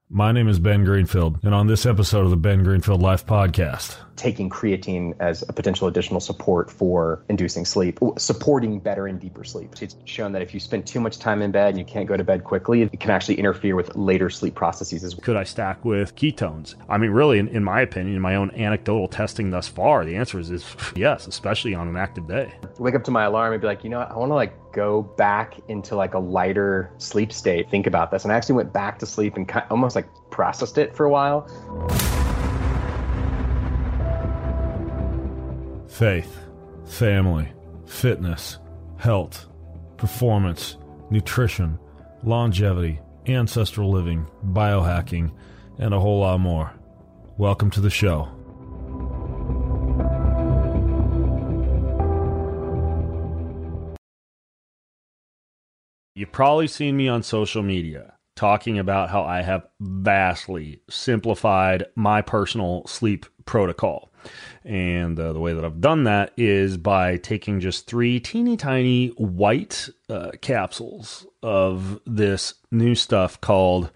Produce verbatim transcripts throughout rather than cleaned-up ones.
My name is Ben Greenfield, and on this episode of the Ben Greenfield Life Podcast, taking creatine as a potential additional support for inducing sleep, supporting better and deeper sleep. It's shown that if you spend too much time in bed and you can't go to bed quickly, it can actually interfere with later sleep processes as well. Could I stack with ketones? I mean, really, in, in my opinion, in my own anecdotal testing thus far, the answer is, is yes, especially on an active day. Wake up to my alarm and be like, you know what, I want to like go back into like a lighter sleep state. Think about this. And I actually went back to sleep and kind of almost like processed it for a while. faith, family, fitness, health, performance, nutrition, longevity, ancestral living, biohacking, and a whole lot more. Welcome to the show. You've probably seen me on social media talking about how I have vastly simplified my personal sleep protocol. And uh, the way that I've done that is by taking just three teeny tiny white uh, capsules of this new stuff called,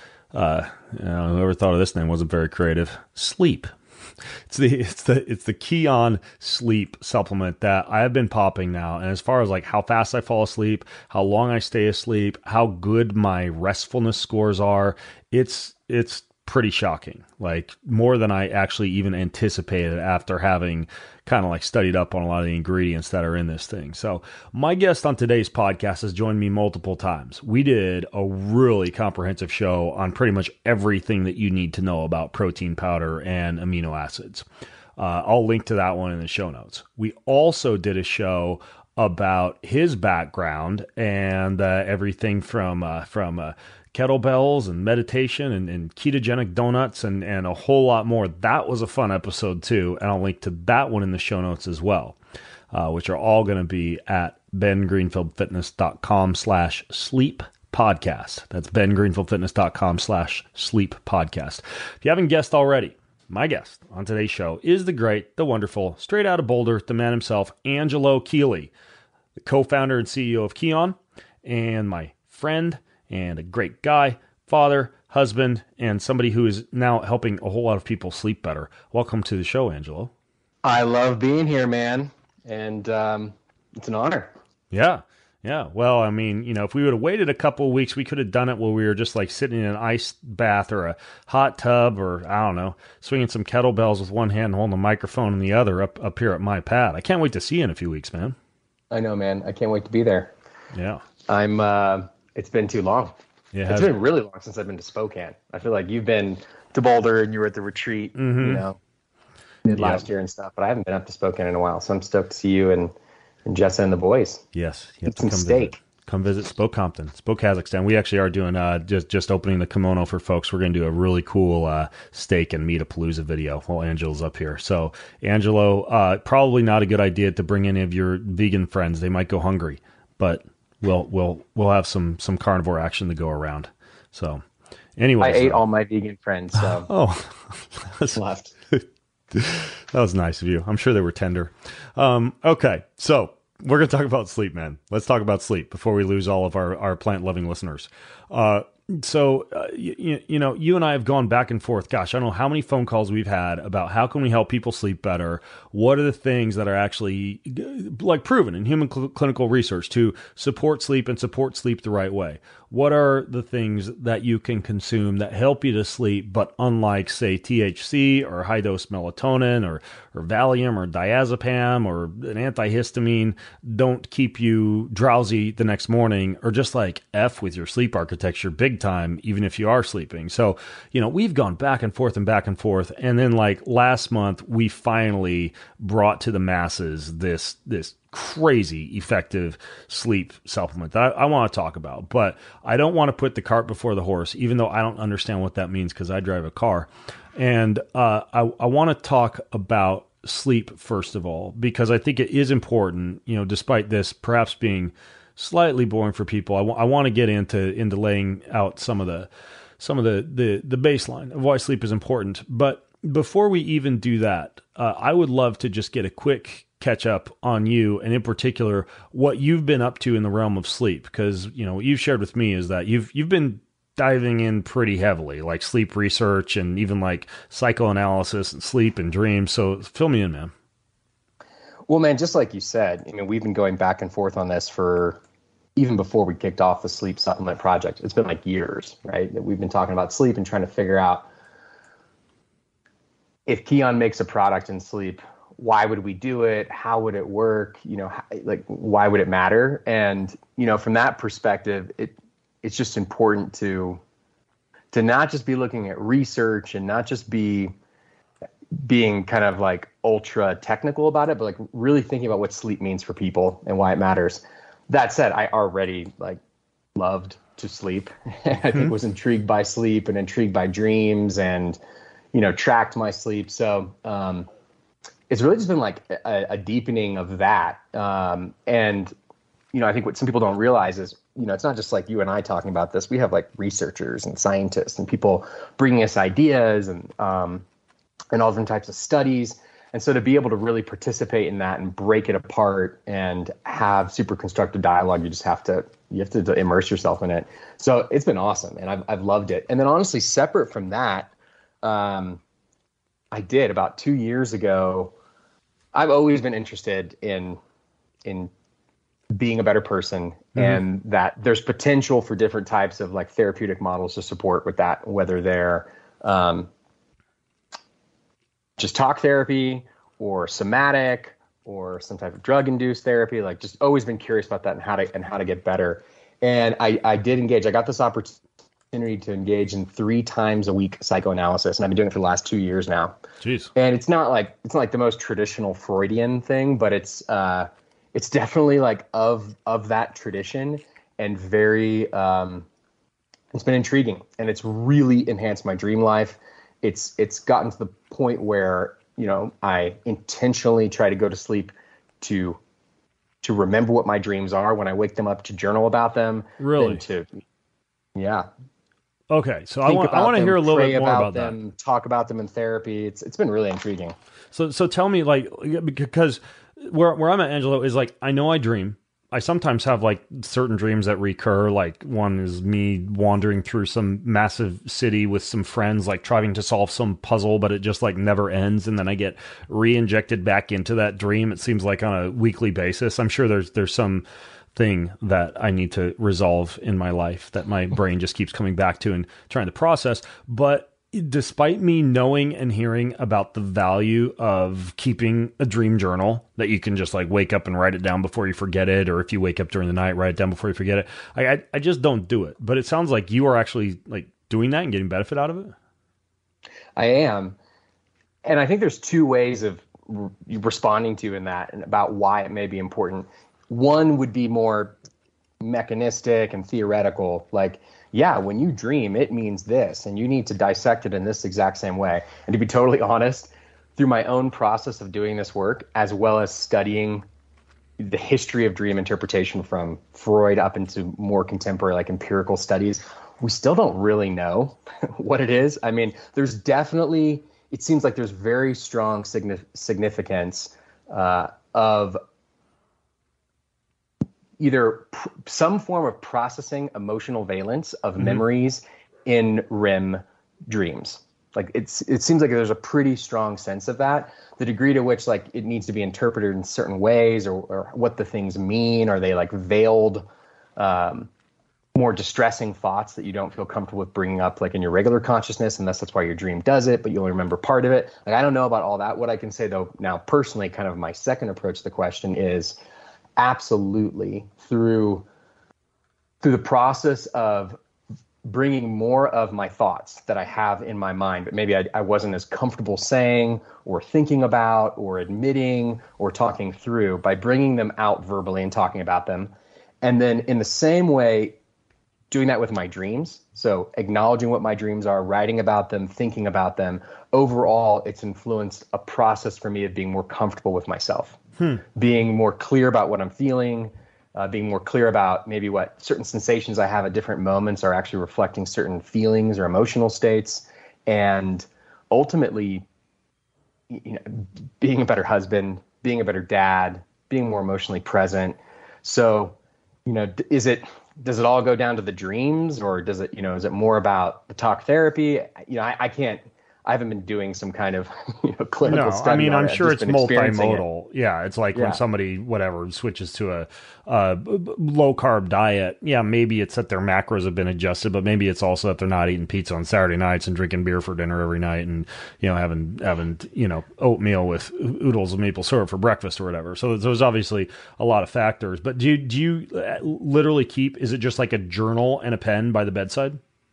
uh, you know, whoever thought of this name wasn't very creative, Sleep. It's the it's the it's the Kion Sleep supplement that I have been popping now. And as far as like how fast I fall asleep, how long I stay asleep, how good my restfulness scores are, it's it's pretty shocking. Like more than I actually even anticipated after having kind of like studied up on a lot of the ingredients that are in this thing. So my guest on today's podcast has joined me multiple times. We did a really comprehensive show on pretty much everything that you need to know about protein powder and amino acids. Uh, I'll link to that one in the show notes. We also did a show about his background and uh, everything from uh, from uh, kettlebells and meditation and, and ketogenic donuts and, and a whole lot more. That was a fun episode too, and I'll link to that one in the show notes as well, uh, which are all going to be at bengreenfieldfitness.com slash sleep podcast. That's bengreenfieldfitness.com slash sleep podcast. If you haven't guessed already, my guest on today's show is the great, the wonderful, straight out of Boulder, the man himself, Angelo Keely, the co-founder and C E O of Kion, and my friend and a great guy, father, husband, and somebody who is now helping a whole lot of people sleep better. Welcome to the show, Angelo. I love being here, man. And um, it's an honor. Yeah. Yeah. Well, I mean, you know, if we would have waited a couple of weeks, we could have done it while we were just like sitting in an ice bath or a hot tub or, I don't know, swinging some kettlebells with one hand and holding a microphone in the other up, up here at my pad. I can't wait to see you in a few weeks, man. I know, man. I can't wait to be there. Yeah. I'm... Uh, It's been too long. Yeah, it's been really long since I've been to Spokane. I feel like you've been to Boulder and you were at the retreat, mm-hmm. you know, did yeah. last year and stuff. But I haven't been up to Spokane in a while, so I'm stoked to see you and, and Jessa and the boys. Yes, you have Eat to some come steak. Visit. Come visit Spoke Compton, Spoke Kazakhstan. We actually are doing uh, just just opening the kimono for folks. We're going to do a really cool uh, steak and meat-a-palooza video while Angelo's up here. So, Angelo, uh, probably not a good idea to bring any of your vegan friends. They might go hungry, but We'll we'll we'll have some some carnivore action to go around. So, anyway, I ate all my vegan friends. So oh, that's left. That was nice of you. I'm sure they were tender. Um, okay, so we're gonna talk about sleep, man. Let's talk about sleep before we lose all of our our plant loving listeners. Uh, so uh, you, you know, you and I have gone back and forth. Gosh, I don't know how many phone calls we've had about how can we help people sleep better. What are the things that are actually like proven in human cl- clinical research to support sleep and support sleep the right way? What are the things that you can consume that help you to sleep, but unlike, say, T H C or high-dose melatonin or, or Valium or diazepam or an antihistamine don't keep you drowsy the next morning or just like F with your sleep architecture big time, even if you are sleeping. So, you know, we've gone back and forth and back and forth. And then like last month, we finally brought to the masses this, this crazy effective sleep supplement that I, I want to talk about, but I don't want to put the cart before the horse, even though I don't understand what that means because I drive a car. And uh, I, I want to talk about sleep first of all, because I think it is important, you know, despite this perhaps being slightly boring for people. I, w- I want to get into, into laying out some of the, some of the, the, the baseline of why sleep is important. But before we even do that, uh, I would love to just get a quick catch up on you, and in particular, what you've been up to in the realm of sleep. Because, you know, what you've shared with me is that you've you've been diving in pretty heavily, like sleep research and even like psychoanalysis and sleep and dreams. So fill me in, man. Well, man, just like you said, I mean, we've been going back and forth on this for even before we kicked off the sleep supplement project. It's been like years, right? We've been talking about sleep and trying to figure out if Kion makes a product in sleep, why would we do it? How would it work? You know, how, like, why would it matter? And, you know, from that perspective, it, it's just important to to not just be looking at research and not just be being kind of like ultra technical about it, but like really thinking about what sleep means for people and why it matters. That said, I already like loved to sleep. Mm-hmm. I think was intrigued by sleep and intrigued by dreams and, you know, tracked my sleep. So um, it's really just been like a, a deepening of that. Um, and, you know, I think what some people don't realize is, you know, it's not just like you and I talking about this. We have like researchers and scientists and people bringing us ideas and um, and all different types of studies. And so to be able to really participate in that and break it apart and have super constructive dialogue, you just have to you have to immerse yourself in it. So it's been awesome, and I've I've loved it. And then honestly, separate from that, um, I did about two years ago. I've always been interested in in being a better person, mm-hmm. and that there's potential for different types of like therapeutic models to support with that, whether they're um, just talk therapy or somatic or some type of drug induced therapy. Like just always been curious about that and how to and how to get better. And I, I did engage. I got this opportunity to engage in three times a week psychoanalysis, and I've been doing it for the last two years now. Jeez. And it's not like it's not like the most traditional Freudian thing, but it's uh, it's definitely like of of that tradition and very. Um, it's been intriguing, and it's really enhanced my dream life. It's it's gotten to the point where, you know, I intentionally try to go to sleep to to remember what my dreams are when I wake them up, to journal about them. Really? To, yeah. Okay, so I want I want to hear a little bit more about, about them, that. Talk about them in therapy. It's it's been really intriguing. So so tell me, like, because where where I'm at, Angelo, is like I know I dream. I sometimes have like certain dreams that recur. Like one is me wandering through some massive city with some friends, like trying to solve some puzzle, but it just like never ends. And then I get re-injected back into that dream. It seems like on a weekly basis. I'm sure there's, there's some thing that I need to resolve in my life that my brain just keeps coming back to and trying to process. But despite me knowing and hearing about the value of keeping a dream journal that you can just like wake up and write it down before you forget it, or if you wake up during the night, write it down before you forget it. I, I, I just don't do it, but it sounds like you are actually like doing that and getting benefit out of it. I am. And I think there's two ways of re- responding to in that and about why it may be important. One would be more mechanistic and theoretical, like, yeah, when you dream, it means this, and you need to dissect it in this exact same way. And to be totally honest, through my own process of doing this work, as well as studying the history of dream interpretation from Freud up into more contemporary, like empirical studies, we still don't really know what it is. I mean, there's definitely, it seems like there's very strong signif- significance uh, of either pr- some form of processing emotional valence of mm-hmm. memories in R E M dreams. Like it's, it seems like there's a pretty strong sense of that. The degree to which like it needs to be interpreted in certain ways, or, or what the things mean, are they like veiled, um, more distressing thoughts that you don't feel comfortable with bringing up like in your regular consciousness, and that's that's why your dream does it, but you only remember part of it. Like I don't know about all that. What I can say though now personally, kind of my second approach to the question is, absolutely, through through the process of bringing more of my thoughts that I have in my mind, but maybe I, I wasn't as comfortable saying or thinking about or admitting or talking through, by bringing them out verbally and talking about them. And then in the same way, doing that with my dreams. So acknowledging what my dreams are, writing about them, thinking about them. Overall, it's influenced a process for me of being more comfortable with myself. Hmm. Being more clear about what I'm feeling, uh, being more clear about maybe what certain sensations I have at different moments are actually reflecting certain feelings or emotional states, and ultimately, you know, being a better husband, being a better dad, being more emotionally present. So, you know, is it does it all go down to the dreams, or does it, you know, is it more about the talk therapy? You know, I, I can't, I haven't been doing some kind of, you know, clinical no, study. I mean, I'm it. sure it's multimodal. It. Yeah. It's like yeah. when somebody, whatever, switches to a, a low carb diet. Yeah. Maybe it's that their macros have been adjusted, but maybe it's also that they're not eating pizza on Saturday nights and drinking beer for dinner every night and, you know, having, having, you know, oatmeal with oodles of maple syrup for breakfast or whatever. So there's obviously a lot of factors, but do you, do you literally keep, is it just like a journal and a pen by the bedside?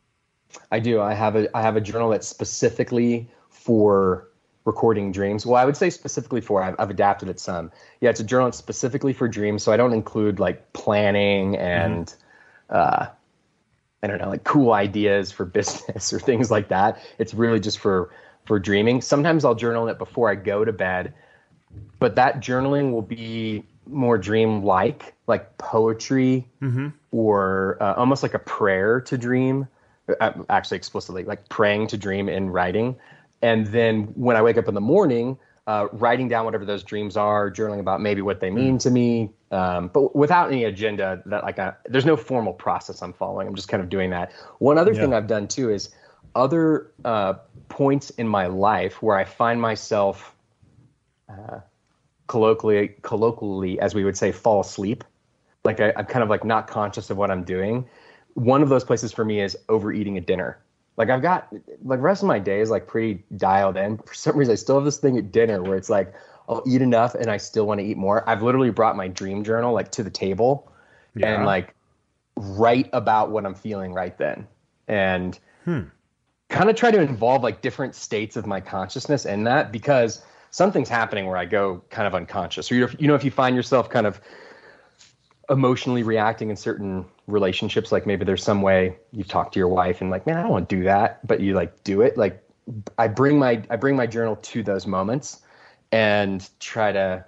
I do. I have a I have a journal that's specifically for recording dreams. Well, I would say specifically for, I've, I've adapted it some. Yeah, it's a journal that's specifically for dreams. So I don't include like planning and, mm-hmm. uh, I don't know, like cool ideas for business or things like that. It's really just for, for dreaming. Sometimes I'll journal it before I go to bed, but that journaling will be more dream-like, like poetry mm-hmm. or uh, almost like a prayer to dream. Actually explicitly like praying to dream in writing. And then when I wake up in the morning, uh, writing down whatever those dreams are, journaling about maybe what they mean to me, um, but without any agenda that like, I, there's no formal process I'm following. I'm just kind of doing that. One other yeah. thing I've done too is other uh, points in my life where I find myself uh, colloquially, colloquially, as we would say, fall asleep. Like I, I'm kind of like not conscious of what I'm doing. One of those places for me is overeating at dinner. Like I've got like the rest of my day is like pretty dialed in. For some reason, I still have this thing at dinner where it's like I'll eat enough and I still want to eat more. I've literally brought my dream journal like to the table yeah. and like write about what I'm feeling right then, and hmm. kind of try to involve like different states of my consciousness in that, because something's happening where I go kind of unconscious. Or you you know if you find yourself kind of emotionally reacting in certain relationships, like maybe there's some way you've talked to your wife and like, man, I don't want to do that, but you like do it. Like I bring my, I bring my journal to those moments and try to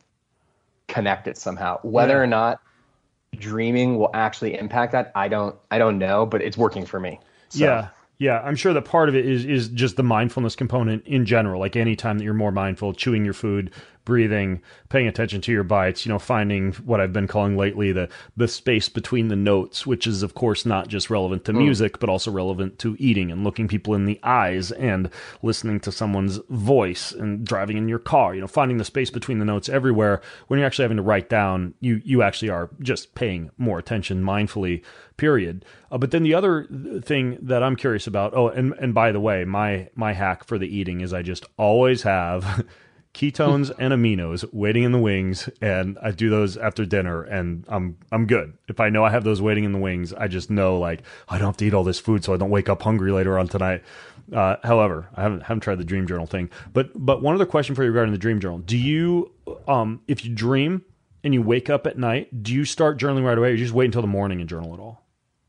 connect it somehow, whether yeah. or not dreaming will actually impact that. I don't, I don't know, but it's working for me. So. Yeah. Yeah, I'm sure that part of it is is just the mindfulness component in general. Like anytime that you're more mindful, chewing your food, breathing, paying attention to your bites, you know, finding what I've been calling lately the the space between the notes, which is of course not just relevant to mm. music, but also relevant to eating and looking people in the eyes and listening to someone's voice and driving in your car, you know, finding the space between the notes everywhere. When you're actually having to write down, you you actually are just paying more attention mindfully, period. Uh, but then the other thing that I'm curious about, oh, and, and by the way, my my hack for the eating is I just always have ketones and aminos waiting in the wings, and I do those after dinner, and I'm I'm good. If I know I have those waiting in the wings, I just know like I don't have to eat all this food so I don't wake up hungry later on tonight. Uh, however, I haven't haven't tried the dream journal thing. But but one other question for you regarding the dream journal: do you um if you dream and you wake up at night, do you start journaling right away, or do you just wait until the morning and journal at all?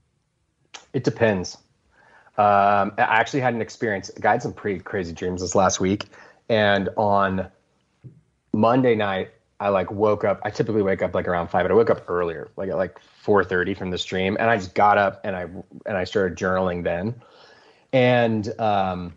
It depends. Um, I actually had an experience. I had some pretty crazy dreams this last week, and on Monday night, I like woke up. I typically wake up like around five, but I woke up earlier, like at like four thirty from this dream, and I just got up and I and I started journaling then. And um,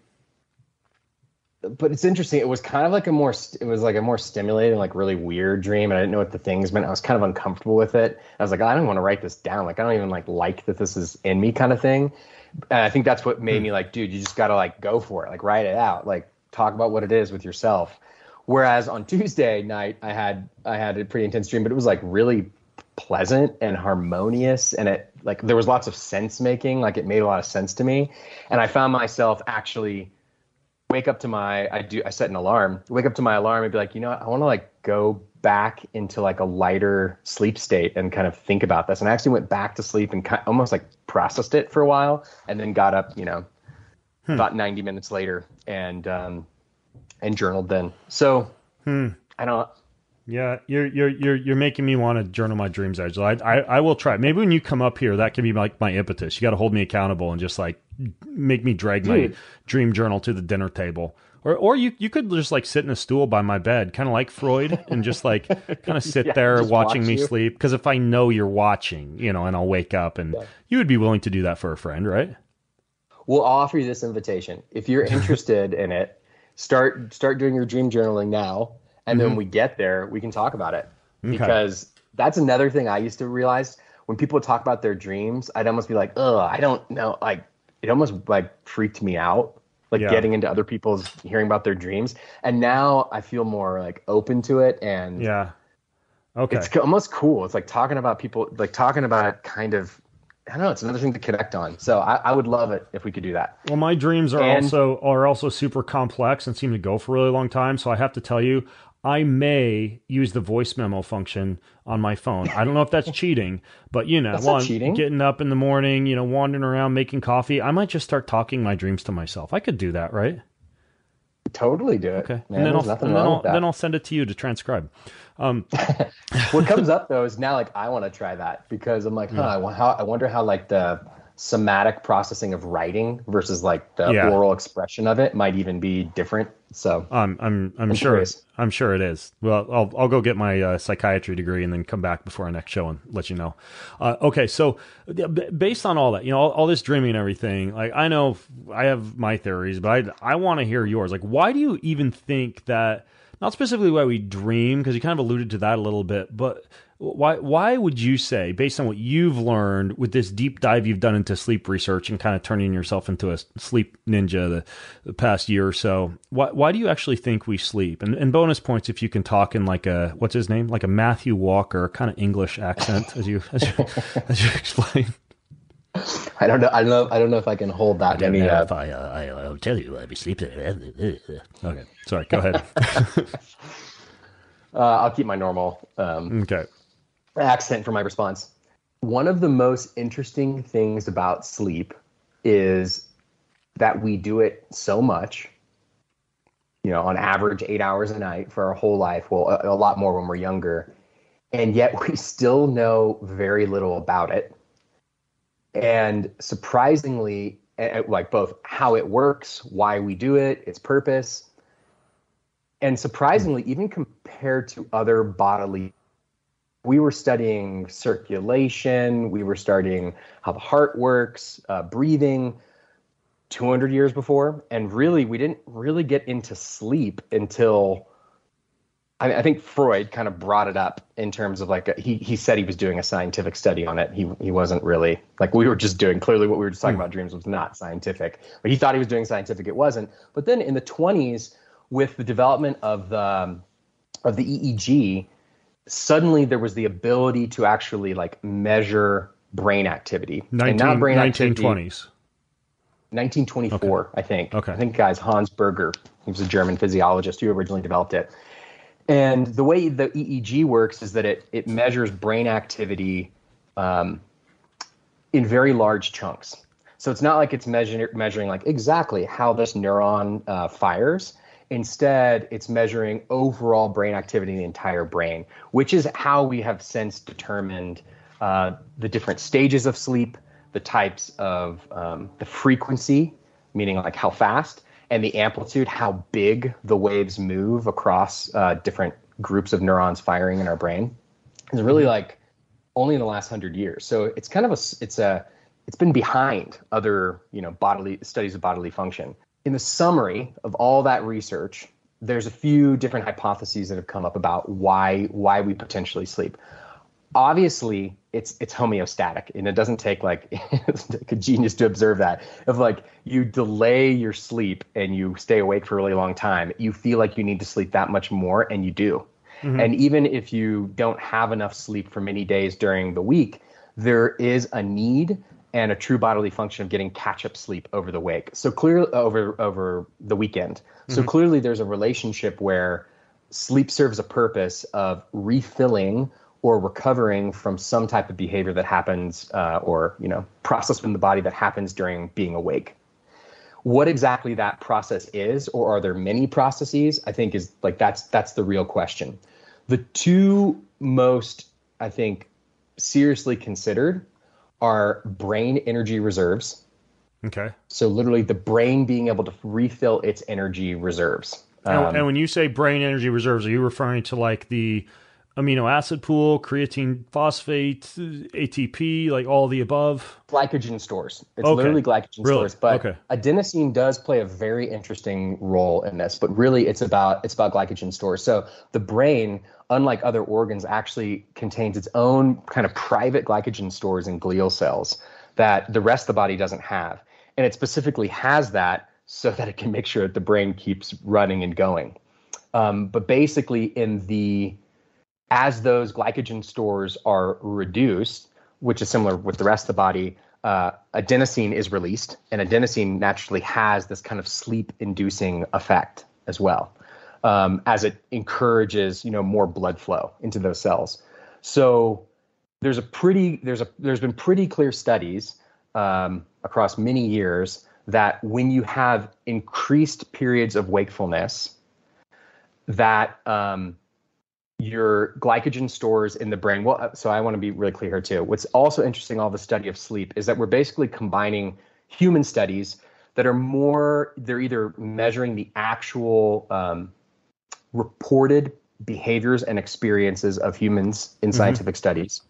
but it's interesting. It was kind of like a more it was like a more stimulating, like really weird dream, and I didn't know what the things meant. I was kind of uncomfortable with it. I was like, I don't want to write this down. Like I don't even like like that this is in me, kind of thing. And I think that's what made me like, dude, you just got to like go for it, like write it out, like talk about what it is with yourself. Whereas on Tuesday night, I had I had a pretty intense dream, but it was like really pleasant and harmonious, and it like there was lots of sense making, like it made a lot of sense to me, and I found myself actually wake up to my I do I set an alarm, wake up to my alarm and be like, you know what, I want to like go back into like a lighter sleep state and kind of think about this. And I actually went back to sleep and kind of almost like processed it for a while, and then got up, you know, hmm. about ninety minutes later and um, and journaled then. So hmm. I don't. Yeah, you're you're you're you're making me want to journal my dreams, Angelo. I, I I will try. Maybe when you come up here, that can be like my impetus. You got to hold me accountable and just like make me drag Dude. my dream journal to the dinner table. Or or you you could just like sit in a stool by my bed, kind of like Freud, and just like kind of sit yeah, there watching watch me you. sleep. Because if I know you're watching, you know, and I'll wake up, and yeah. you would be willing to do that for a friend, right? We'll offer you this invitation if you're interested in it. Start start doing your dream journaling now, and mm-hmm. then when we get there, we can talk about it. Okay. Because that's another thing I used to realize when people talk about their dreams, I'd almost be like, oh, I don't know. Like, it almost like freaked me out, like Yeah. getting into other people's, hearing about their dreams. And now I feel more like open to it. And Yeah. Okay. it's almost cool. It's like talking about people, like talking about kind of, I don't know, it's another thing to connect on. So I, I would love it if we could do that. Well, my dreams are And- also are also super complex and seem to go for a really long time. So I have to tell you, I may use the voice memo function on my phone. I don't know if that's cheating, but you know, That's while not I'm cheating. getting up in the morning, you know, wandering around making coffee, I might just start talking my dreams to myself. I could do that, right? Totally do it. Okay. Man, and then there's I'll nothing and then wrong I'll, with that. then I'll send it to you to transcribe. Um, What comes up though is now like I want to try that because I'm like, huh, I, wa- how, I wonder how like the somatic processing of writing versus like the Yeah. oral expression of it might even be different. So I'm I'm I'm I'm sure curious. I'm sure it is. Well, I'll I'll go get my uh, psychiatry degree and then come back before our next show and let you know. Uh, okay, so uh, b- based on all that, you know, all, all this dreaming and everything, like I know I have my theories, but I I want to hear yours. Like, why do you even think that? Not specifically why we dream, because you kind of alluded to that a little bit, but why why would you say, based on what you've learned with this deep dive you've done into sleep research and kind of turning yourself into a sleep ninja the, the past year or so, why why do you actually think we sleep? And, and bonus points if you can talk in like a, what's his name, like a Matthew Walker kind of English accent as you as you, as you explain. I don't know. I don't know. I don't know if I can hold that many. Uh, if I, uh, I, I'll tell you, I'll be sleeping. Okay, sorry, go ahead. uh, I'll keep my normal um, Okay. accent for my response. One of the most interesting things about sleep is that we do it so much, you know, on average eight hours a night for our whole life. Well, a, a lot more when we're younger. And yet we still know very little about it. And surprisingly, eh, like both how it works, why we do it, its purpose, and surprisingly, even compared to other bodily, we were studying circulation, we were studying how the heart works, uh, breathing two hundred years before. And really, we didn't really get into sleep until, I, I think Freud kind of brought it up in terms of like, a, he, he said he was doing a scientific study on it. He, he wasn't really, like we were just doing, clearly what we were just talking about dreams was not scientific, but he thought he was doing scientific, it wasn't. But then in the twenties, with the development of the, um, of the E E G, suddenly there was the ability to actually like measure brain activity. and not brain nineteen activity. twenties. nineteen twenty-four, I think. Okay. I think, guys, Hans Berger, he was a German physiologist who originally developed it. And the way the E E G works is that it it measures brain activity um, in very large chunks. So it's not like it's measure, measuring like exactly how this neuron uh, fires. Instead, it's measuring overall brain activity in the entire brain, which is how we have since determined uh, the different stages of sleep, the types of um, the frequency, meaning like how fast, and the amplitude, how big the waves move across uh, different groups of neurons firing in our brain. It's really like only in the last hundred years. So it's kind of a, it's a, it's been behind other, you know, bodily studies of bodily function. In the summary of all that research, there's a few different hypotheses that have come up about why why we potentially sleep. Obviously, it's it's homeostatic, and it doesn't take like it doesn't take a genius to observe that. If like you delay your sleep and you stay awake for a really long time, you feel like you need to sleep that much more, and you do. Mm-hmm. And even if you don't have enough sleep for many days during the week, there is a need and a true bodily function of getting catch-up sleep over the wake. So clearly over over the weekend. So mm-hmm. clearly there's a relationship where sleep serves a purpose of refilling or recovering from some type of behavior that happens uh, or, you know, process in the body that happens during being awake. What exactly that process is, or are there many processes, I think is like that's that's the real question. The two most, I think, seriously considered are brain energy reserves. Okay. So literally the brain being able to refill its energy reserves. And, Um, and when you say brain energy reserves, are you referring to like the amino acid pool, creatine phosphate, A T P, like all the above? Glycogen stores. It's Okay. literally glycogen Really? stores. But Okay. adenosine does play a very interesting role in this. But really, it's about it's about glycogen stores. So the brain, unlike other organs, actually contains its own kind of private glycogen stores in glial cells that the rest of the body doesn't have. And it specifically has that so that it can make sure that the brain keeps running and going. Um, but basically, in the as those glycogen stores are reduced, which is similar with the rest of the body, uh, adenosine is released, and adenosine naturally has this kind of sleep-inducing effect as well, um, as it encourages, you know, more blood flow into those cells. So there's a pretty there's a there's been pretty clear studies um, across many years that when you have increased periods of wakefulness, that um, your glycogen stores in the brain. Well, so I want to be really clear here too. What's also interesting, all the study of sleep, is that we're basically combining human studies that are more, they're either measuring the actual um, reported behaviors and experiences of humans in scientific mm-hmm. studies,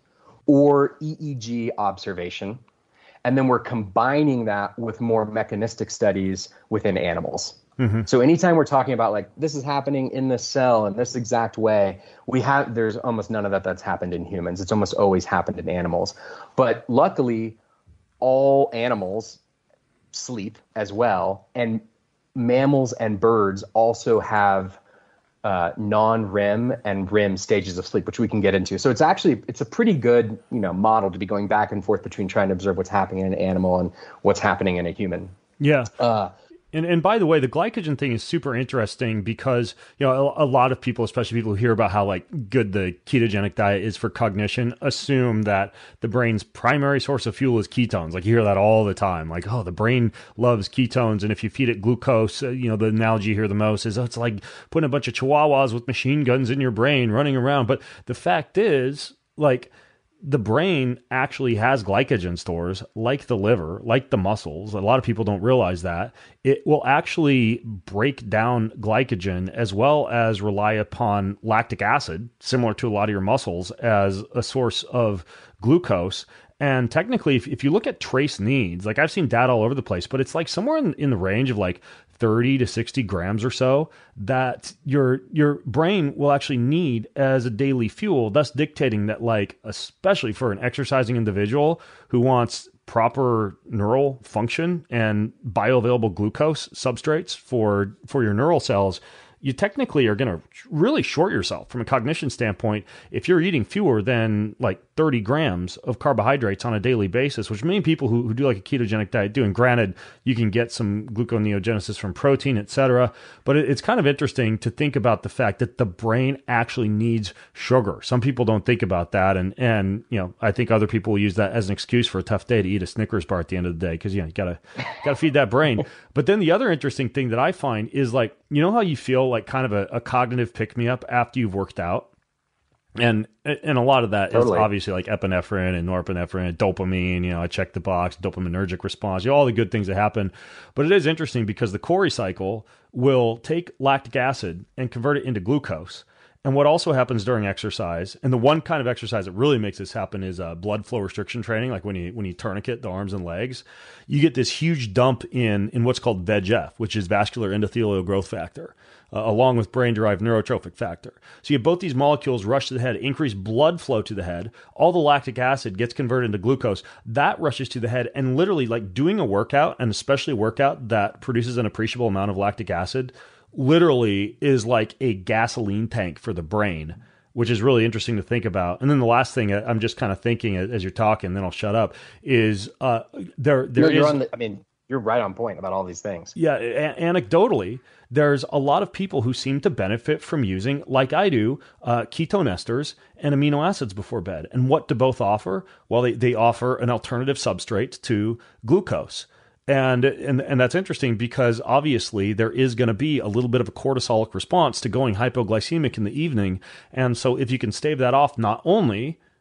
or E E G observation. And then we're combining that with more mechanistic studies within animals. Mm-hmm. So anytime we're talking about like this is happening in this cell in this exact way, we have there's almost none of that that's happened in humans. It's almost always happened in animals. But luckily, all animals sleep as well, and mammals and birds also have uh, non-R E M and R E M stages of sleep, which we can get into. So it's actually it's a pretty good you know model to be going back and forth between trying to observe what's happening in an animal and what's happening in a human. Yeah. Uh, And and by the way, the glycogen thing is super interesting because, you know, a, a lot of people, especially people who hear about how like good the ketogenic diet is for cognition, assume that the brain's primary source of fuel is ketones. Like you hear that all the time. Like, oh, the brain loves ketones. And if you feed it glucose, uh, you know, the analogy you hear the most is, oh, it's like putting a bunch of chihuahuas with machine guns in your brain running around. But the fact is, like, the brain actually has glycogen stores like the liver, like the muscles. A lot of people don't realize that. It will actually break down glycogen as well as rely upon lactic acid, similar to a lot of your muscles, as a source of glucose. And technically, if, if you look at trace needs, like I've seen data all over the place, but it's like somewhere in, in the range of like thirty to sixty grams or so that your your brain will actually need as a daily fuel, thus dictating that, like, especially for an exercising individual who wants proper neural function and bioavailable glucose substrates for for your neural cells, you technically are going to really short yourself from a cognition standpoint if you're eating fewer than like thirty grams of carbohydrates on a daily basis, which many people who, who do like a ketogenic diet do. And granted, you can get some gluconeogenesis from protein, et cetera. But it, it's kind of interesting to think about the fact that the brain actually needs sugar. Some people don't think about that. And, and you know, I think other people will use that as an excuse for a tough day to eat a Snickers bar at the end of the day because, you know, you gotta, gotta feed that brain. But then the other interesting thing that I find is, like, you know how you feel like kind of a, a cognitive pick-me-up after you've worked out? And and a lot of that totally. is obviously like epinephrine and norepinephrine and dopamine. You know, I check the box, dopaminergic response, you know, all the good things that happen. But it is interesting because the Cori cycle will take lactic acid and convert it into glucose. And what also happens during exercise, and the one kind of exercise that really makes this happen is uh, blood flow restriction training. Like when you when you tourniquet the arms and legs, you get this huge dump in in what's called V E G F, which is vascular endothelial growth factor, uh, along with brain-derived neurotrophic factor. So you have both these molecules rush to the head, increase blood flow to the head. All the lactic acid gets converted into glucose. That rushes to the head, and literally, like, doing a workout, and especially a workout that produces an appreciable amount of lactic acid, literally is like a gasoline tank for the brain, which is really interesting to think about. And then the last thing I'm just kind of thinking as you're talking, then I'll shut up, is uh, there there no, you're is. On the, I mean, you're right on point about all these things. Yeah, a- anecdotally, there's a lot of people who seem to benefit from using, like I do, uh, ketone esters and amino acids before bed. And what do both offer? Well, they, they offer an alternative substrate to glucose. And, and and that's interesting because obviously there is going to be a little bit of a cortisolic response to going hypoglycemic in the evening. And so if you can stave that off, not only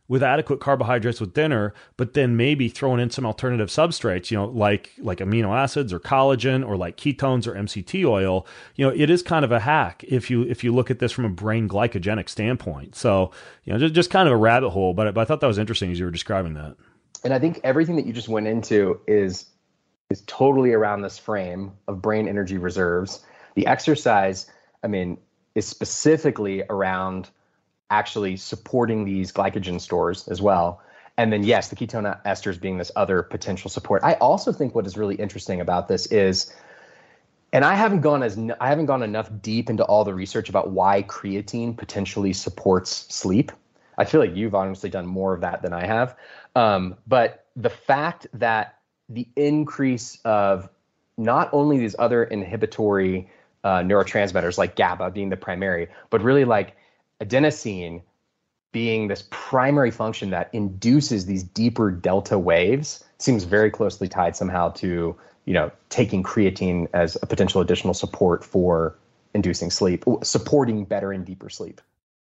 with adequate carbohydrates with dinner, but then maybe throwing in some alternative substrates, you know, like like amino acids or collagen or like ketones or M C T oil, you know, it is kind of a hack if you if you look at this from a brain glycogenic standpoint. So, you know, just, just kind of a rabbit hole, but, but I thought that was interesting as you were describing that. And I think everything that you just went into is is totally around this frame of brain energy reserves. The exercise, I mean, is specifically around actually supporting these glycogen stores as well. And then, yes, the ketone esters being this other potential support. I also think what is really interesting about this is, and I haven't gone as I haven't gone enough deep into all the research about why creatine potentially supports sleep. I feel like you've honestly done more of that than I have. Um, but the fact that the increase of not only these other inhibitory uh, neurotransmitters like GABA being the primary, but really like adenosine being this primary function that induces these deeper delta waves seems very closely tied somehow to, you know, taking creatine as a potential additional support for inducing sleep, supporting better and deeper sleep.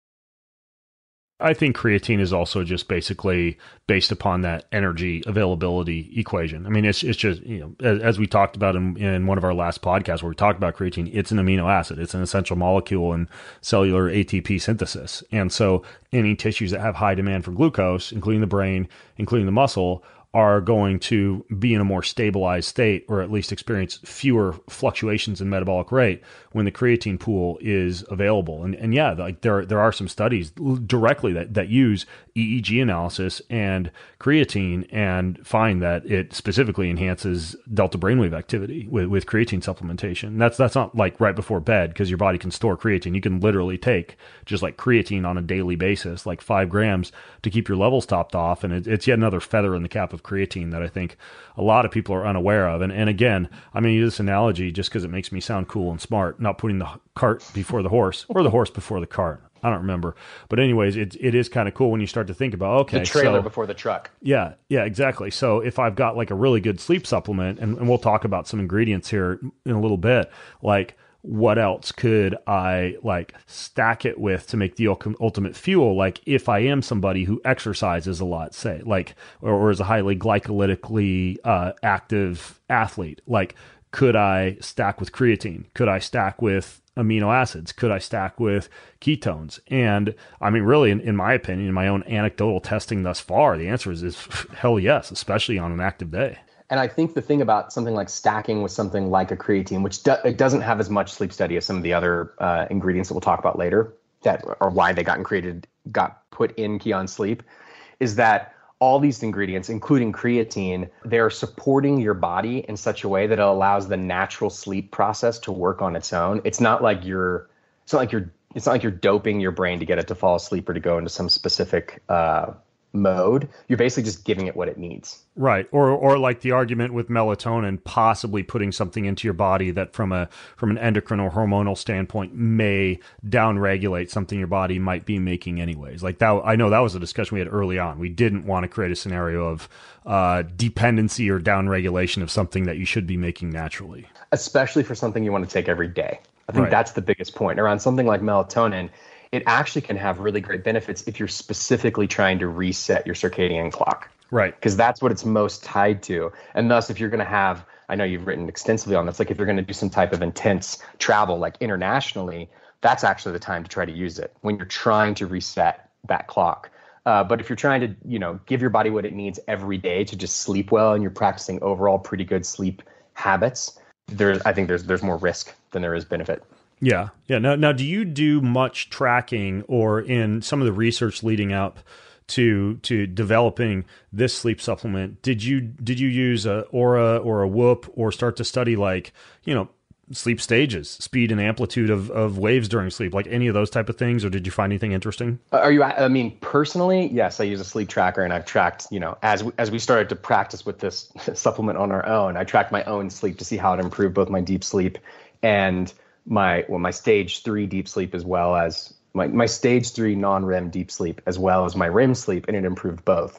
I think creatine is also just basically based upon that energy availability equation. I mean, it's it's just, you know, as, as we talked about in, in one of our last podcasts where we talked about creatine, it's an amino acid. It's an essential molecule in cellular A T P synthesis. And so any tissues that have high demand for glucose, including the brain, including the muscle, are going to be in a more stabilized state, or at least experience fewer fluctuations in metabolic rate when the creatine pool is available. And and yeah, like there there are some studies directly that, that use E E G analysis and creatine and find that it specifically enhances delta brainwave activity with, with creatine supplementation. That's that's not like right before bed because your body can store creatine. You can literally take just like creatine on a daily basis, like five grams to keep your levels topped off. And it, it's yet another feather in the cap of creatine that I think a lot of people are unaware of. And and again, I'm going to use this analogy just because it makes me sound cool and smart, not putting the cart before the horse or the horse before the cart. I don't remember. But anyways, it, it is kind of cool when you start to think about, okay. The trailer so, before the truck. Yeah, yeah, exactly. So if I've got like a really good sleep supplement, and, and we'll talk about some ingredients here in a little bit, like what else could I like stack it with to make the ultimate fuel? Like if I am somebody who exercises a lot, say, like, or, or is a highly glycolytically uh, active athlete, like could I stack with creatine? Could I stack with amino acids? Could I stack with ketones? And I mean, really, in, in my opinion, in my own anecdotal testing thus far, the answer is, is hell yes, especially on an active day. And I think the thing about something like stacking with something like a creatine, which do, it doesn't have as much sleep study as some of the other uh, ingredients that we'll talk about later, that are why they got created, got put in Kion Sleep, is that all these ingredients, including creatine, they're supporting your body in such a way that it allows the natural sleep process to work on its own. It's not like you're, it's not like you're, it's not like you're doping your brain to get it to fall asleep or to go into some specific uh, mode. You're basically just giving it what it needs. Right. Or or like the argument with melatonin, possibly putting something into your body that from a from an endocrine or hormonal standpoint may downregulate something your body might be making anyways. Like that, I know that was a discussion we had early on. We didn't want to create a scenario of uh, dependency or downregulation of something that you should be making naturally. Especially for something you want to take every day. I think Right. that's the biggest point. Around something like melatonin, it actually can have really great benefits if you're specifically trying to reset your circadian clock. Right. Because that's what it's most tied to. And thus, if you're going to have, I know you've written extensively on this, like if you're going to do some type of intense travel, like internationally, that's actually the time to try to use it when you're trying to reset that clock. Uh, but if you're trying to, you know, give your body what it needs every day to just sleep well, and you're practicing overall pretty good sleep habits, there's, I think there's there's more risk than there is benefit. Yeah. Yeah. Now, now, do you do much tracking, or in some of the research leading up to to developing this sleep supplement, did you did you use a Oura or a Whoop, or start to study like, you know, sleep stages, speed and amplitude of, of waves during sleep, like any of those type of things, or did you find anything interesting? Are you, I mean, personally, yes, I use a sleep tracker, and I've tracked, you know, as we, as we started to practice with this supplement on our own, I tracked my own sleep to see how it improved both my deep sleep and my, well, my stage three deep sleep, as well as my, my stage three non-R E M deep sleep, as well as my R E M sleep, and it improved both.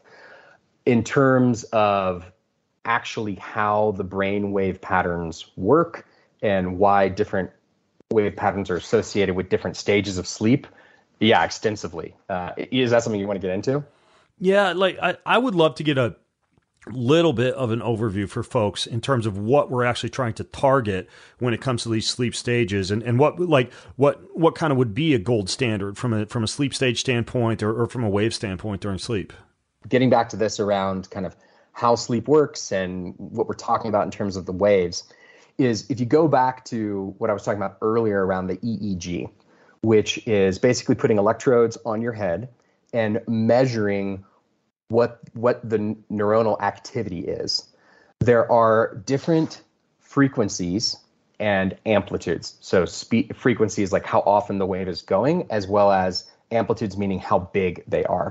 In terms of actually how the brain wave patterns work and why different wave patterns are associated with different stages of sleep, yeah, extensively. Uh, is that something you want to get into? Yeah, like I, I would love to get a little bit of an overview for folks in terms of what we're actually trying to target when it comes to these sleep stages, and, and what like what what kind of would be a gold standard from a from a sleep stage standpoint, or, or from a wave standpoint during sleep. Getting back to this around kind of how sleep works and what we're talking about in terms of the waves is, if you go back to what I was talking about earlier around the E E G, which is basically putting electrodes on your head and measuring what what the neuronal activity is. There are different frequencies and amplitudes. So speed frequencies, like how often the wave is going, as well as amplitudes, meaning how big they are.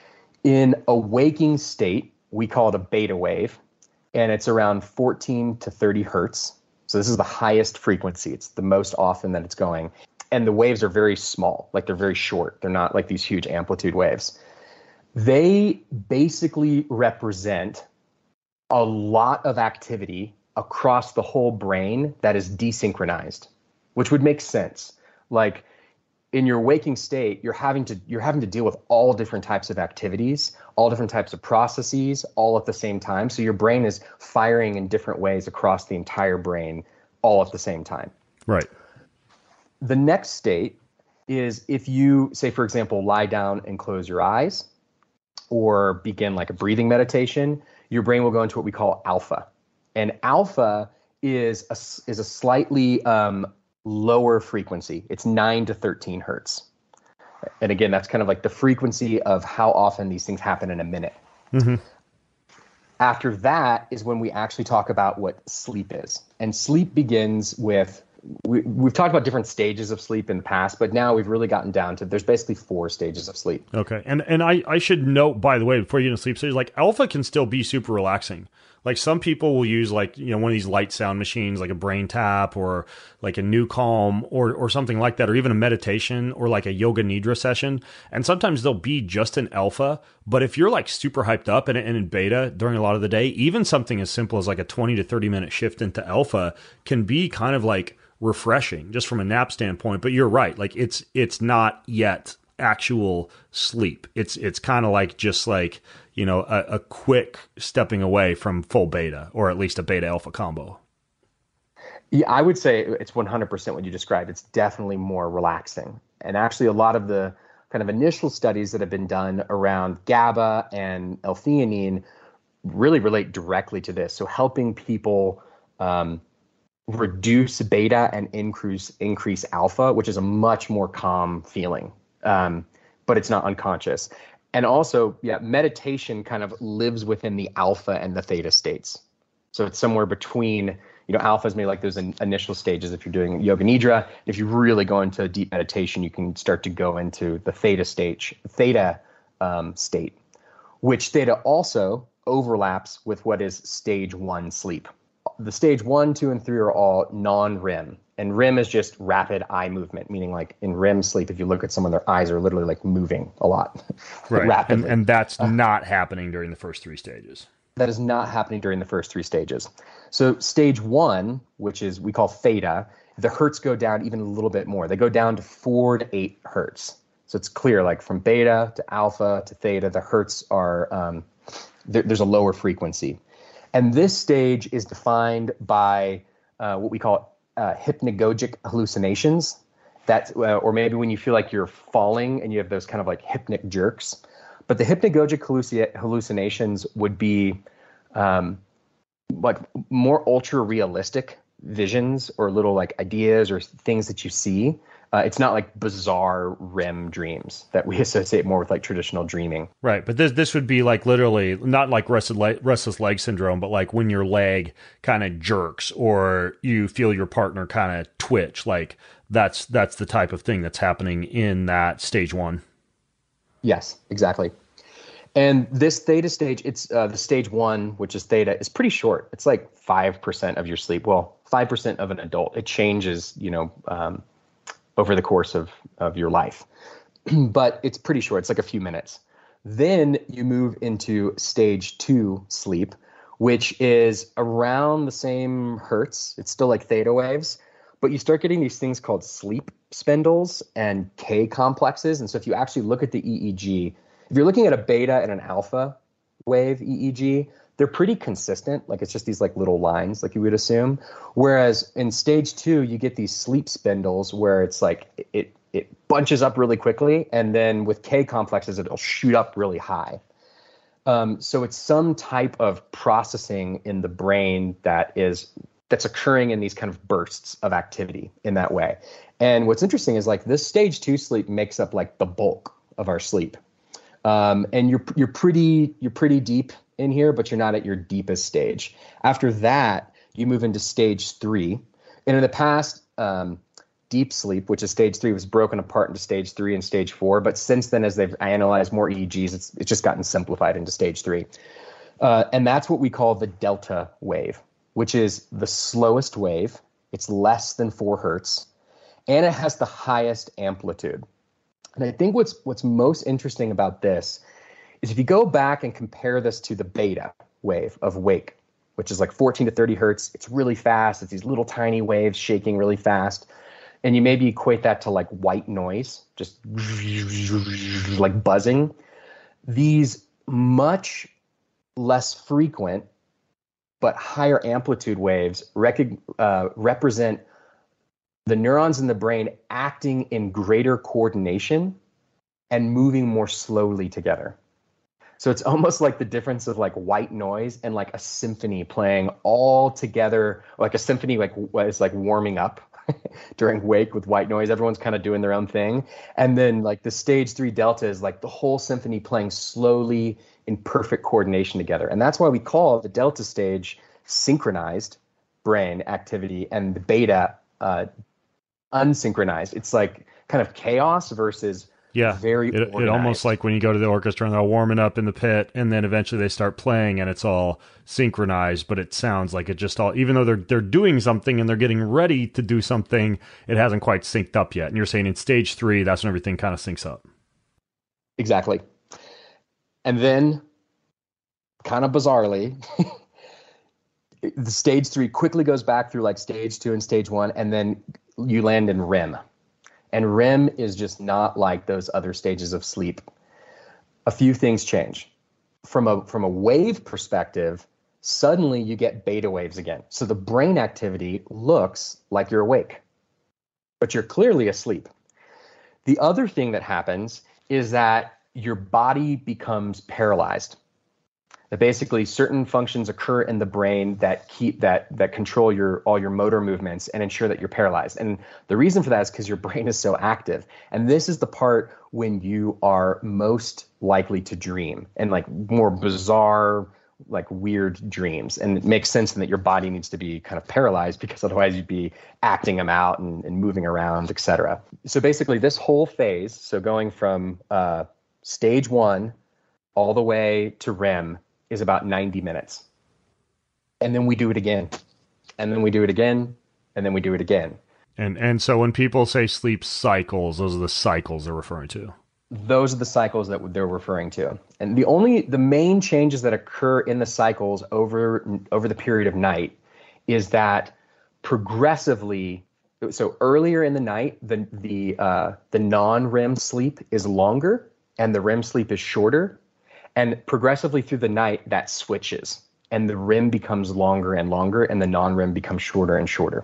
In a waking state, we call it a beta wave, and it's around fourteen to thirty hertz. So this is the highest frequency. It's the most often that it's going. And the waves are very small, like they're very short. They're not like these huge amplitude waves. They basically represent a lot of activity across the whole brain that is desynchronized, which would make sense. Like in your waking state, you're having to you're having to deal with all different types of activities, all different types of processes, all at the same time. So your brain is firing in different ways across the entire brain, all at the same time. Right. The next state is if you, say, for example, lie down and close your eyes, or begin like a breathing meditation, your brain will go into what we call alpha. And alpha is a, is a slightly um, lower frequency. It's nine to thirteen hertz. And again, that's kind of like the frequency of how often these things happen in a minute. Mm-hmm. After that is when we actually talk about what sleep is. And sleep begins with, we, we've talked about different stages of sleep in the past, but now we've really gotten down to, there's basically four stages of sleep. Okay. And and I, I should note, by the way, before you get into sleep stage, like alpha can still be super relaxing. Like some people will use like, you know, one of these light sound machines, like a Brain Tap or like a New Calm or or something like that, or even a meditation or like a yoga nidra session. And sometimes they'll be just an alpha. But if you're like super hyped up and, and in beta during a lot of the day, even something as simple as like a twenty to thirty minute shift into alpha can be kind of like refreshing just from a nap standpoint. But you're right. Like it's it's not yet actual sleep. It's it's kind of like just like, you know, a, a quick stepping away from full beta, or at least a beta alpha combo. Yeah, I would say it's one hundred percent what you described. It's definitely more relaxing. And actually a lot of the kind of initial studies that have been done around GABA and L-theanine really relate directly to this. So helping people um, reduce beta and increase increase alpha, which is a much more calm feeling, um, but it's not unconscious. And also, yeah, meditation kind of lives within the alpha and the theta states. So it's somewhere between, you know, alpha is maybe like those in, initial stages if you're doing yoga nidra. If you really go into deep meditation, you can start to go into the theta stage, theta um, state, which theta also overlaps with what is stage one sleep. The stage one, two, and three are all non-R E M. And R E M is just rapid eye movement, meaning like in R E M sleep, if you look at someone, their eyes are literally like moving a lot, right. rapidly. And, and that's uh, not happening during the first three stages. That is not happening during the first three stages. So stage one, which is we call theta, the hertz go down even a little bit more. They go down to four to eight hertz. So it's clear, like from beta to alpha to theta, the hertz are, um, there, there's a lower frequency. And this stage is defined by uh, what we call uh, hypnagogic hallucinations. That, uh, or maybe when you feel like you're falling and you have those kind of like hypnic jerks. But the hypnagogic halluci- hallucinations would be um, like more ultra realistic visions or little like ideas or things that you see. Uh, it's not like bizarre R E M dreams that we associate more with like traditional dreaming. Right. But this this would be like literally not like restless leg, restless leg syndrome, but like when your leg kind of jerks or you feel your partner kind of twitch. Like that's that's the type of thing that's happening in that stage one. Yes, exactly. And this theta stage, it's uh, the stage one, which is theta, is pretty short. It's like five percent of your sleep. Well, five percent of an adult. It changes, you know, um, over the course of, of your life. But it's pretty short. It's like a few minutes. Then you move into stage two sleep, which is around the same hertz. It's still like theta waves, but you start getting these things called sleep spindles and K complexes. And so if you actually look at the E E G, If you're looking at a beta and an alpha wave E E G, they're pretty consistent. Like it's just these like little lines, like you would assume. Whereas in stage two, you get these sleep spindles where it's like it it bunches up really quickly, and then with K complexes, it'll shoot up really high. Um, so it's some type of processing in the brain that is that's occurring in these kind of bursts of activity in that way. And what's interesting is like this stage two sleep makes up like the bulk of our sleep. Um, and you're you're pretty you're pretty deep in here, but you're not at your deepest stage. After that, you move into stage three. And in the past, um, deep sleep, which is stage three, was broken apart into stage three and stage four. But since then, as they've analyzed more E E Gs, it's it's just gotten simplified into stage three. Uh, and that's what we call the delta wave, which is the slowest wave. It's less than four hertz, and it has the highest amplitude. And I think what's what's most interesting about this is if you go back and compare this to the beta wave of wake, which is like fourteen to thirty hertz, it's really fast. It's these little tiny waves shaking really fast. And you maybe equate that to like white noise, just like buzzing. These much less frequent but higher amplitude waves rec- uh, represent the neurons in the brain acting in greater coordination and moving more slowly together. So it's almost like the difference of like white noise and like a symphony playing all together, like a symphony like is like warming up during wake with white noise. Everyone's kind of doing their own thing. And then like the stage three delta is like the whole symphony playing slowly in perfect coordination together. And that's why we call the delta stage synchronized brain activity and the beta uh, unsynchronized. It's like kind of chaos versus yeah, very it, it almost like when you go to the orchestra and they're warming up in the pit, and then eventually they start playing and it's all synchronized, but it sounds like it just all, even though they're they're doing something and they're getting ready to do something, it hasn't quite synced up yet. And you're saying in stage three, that's when everything kind of syncs up. Exactly. And then, kind of bizarrely, the stage three quickly goes back through like stage two and stage one, and then you land in R E M. And R E M is just not like those other stages of sleep. A few things change. From a from a wave perspective, suddenly you get beta waves again. So the brain activity looks like you're awake, but you're clearly asleep. The other thing that happens is that your body becomes paralyzed. That basically certain functions occur in the brain that keep that that control your all your motor movements and ensure that you're paralyzed. And the reason for that is because your brain is so active. And this is the part when you are most likely to dream and like more bizarre, like weird dreams. And it makes sense in that your body needs to be kind of paralyzed because otherwise you'd be acting them out and, and moving around, et cetera. So basically this whole phase, so going from uh, stage one all the way to R E M, is about ninety minutes. And then we do it again. And then we do it again. And then we do it again. And and so when people say sleep cycles, those are the cycles they're referring to. Those are the cycles that they're referring to. And the only, the main changes that occur in the cycles over, over the period of night is that progressively, so earlier in the night, the, the, uh, the non-R E M sleep is longer and the R E M sleep is shorter. And progressively through the night, that switches. And the R E M becomes longer and longer, and the non-R E M becomes shorter and shorter.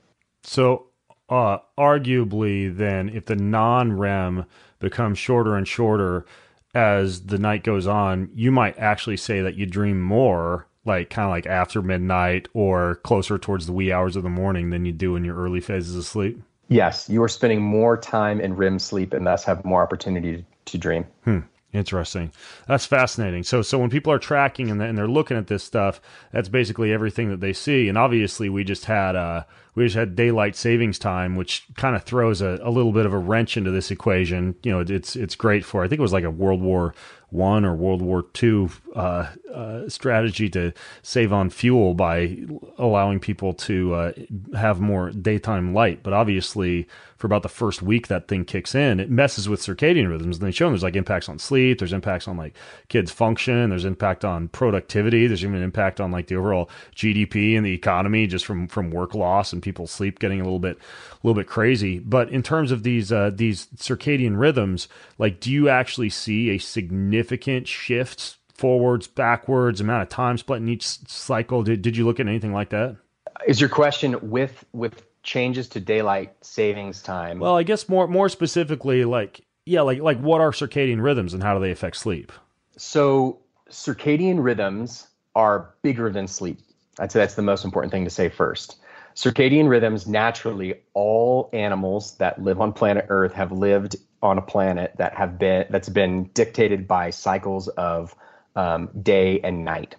So uh, arguably then, if the non-R E M becomes shorter and shorter as the night goes on, you might actually say that you dream more, like kind of like after midnight or closer towards the wee hours of the morning than you do in your early phases of sleep? Yes, you are spending more time in R E M sleep and thus have more opportunity to dream. Hmm. Interesting. That's fascinating. So, so when people are tracking and, and they're looking at this stuff, that's basically everything that they see. And obviously, we just had uh, we just had daylight savings time, which kind of throws a, a little bit of a wrench into this equation. You know, it's it's great for, I think it was like a World War One or World War Two uh, uh, strategy to save on fuel by allowing people to uh, have more daytime light. But obviously, for about the first week that thing kicks in, it messes with circadian rhythms. And they show them there's like impacts on sleep, there's impacts on like kids' function, there's impact on productivity, there's even an impact on like the overall G D P and the economy just from from work loss and people's sleep getting a little bit, a little bit crazy. But in terms of these uh, these circadian rhythms, like, do you actually see a significant shift forwards, backwards, amount of time split in each cycle? Did did you look at anything like that? Is your question with with changes to daylight savings time? Well, I guess more more specifically, like yeah, like like what are circadian rhythms and how do they affect sleep? So circadian rhythms are bigger than sleep. I'd say that's the most important thing to say first. Circadian rhythms, naturally, all animals that live on planet Earth have lived on a planet that have been that's been dictated by cycles of um, day and night.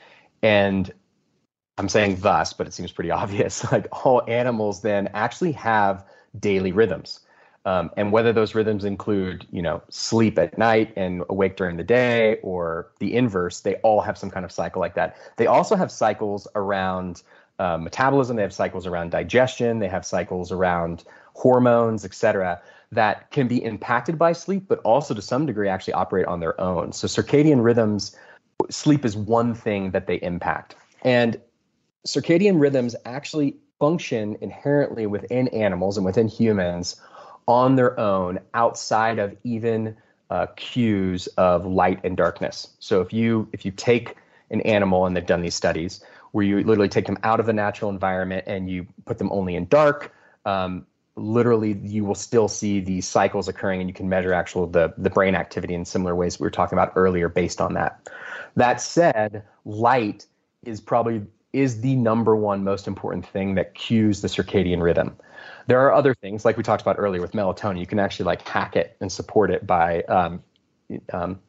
And I'm saying thus, but it seems pretty obvious. Like, all animals then actually have daily rhythms. Um, and whether those rhythms include, you know, sleep at night and awake during the day, or the inverse, they all have some kind of cycle like that. They also have cycles around uh, metabolism. They have cycles around digestion. They have cycles around hormones, et cetera, that can be impacted by sleep, but also to some degree actually operate on their own. So circadian rhythms, sleep is one thing that they impact. And circadian rhythms actually function inherently within animals and within humans on their own, outside of even uh, cues of light and darkness. So if you if you take an animal, and they've done these studies where you literally take them out of the natural environment and you put them only in dark, um, literally you will still see these cycles occurring, and you can measure actual the the brain activity in similar ways we were talking about earlier based on that. That said, light is probably is the number one most important thing that cues the circadian rhythm. There are other things, like we talked about earlier with melatonin. You can actually like hack it and support it by um, um,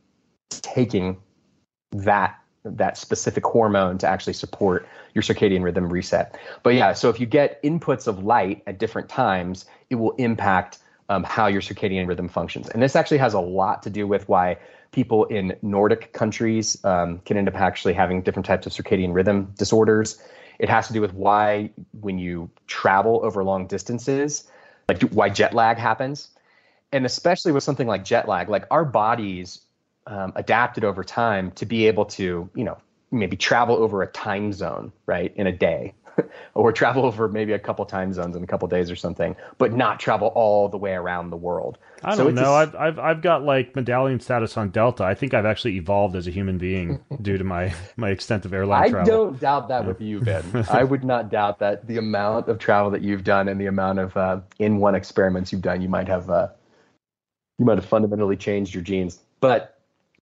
taking that that specific hormone to actually support your circadian rhythm reset. But yeah, so if you get inputs of light at different times, it will impact um, how your circadian rhythm functions. And this actually has a lot to do with why people in Nordic countries um, can end up actually having different types of circadian rhythm disorders. It has to do with why, when you travel over long distances, like why jet lag happens. And especially with something like jet lag, like our bodies um, adapted over time to be able to, you know, maybe travel over a time zone, right, in a day, or travel over maybe a couple time zones in a couple days or something, but not travel all the way around the world. I so don't know. A, I've I've I've got like medallion status on Delta. I think I've actually evolved as a human being due to my my extensive airline I travel. I don't doubt that with you, Ben. I would not doubt that the amount of travel that you've done and the amount of uh, in one experiments you've done, you might have uh, you might have fundamentally changed your genes. But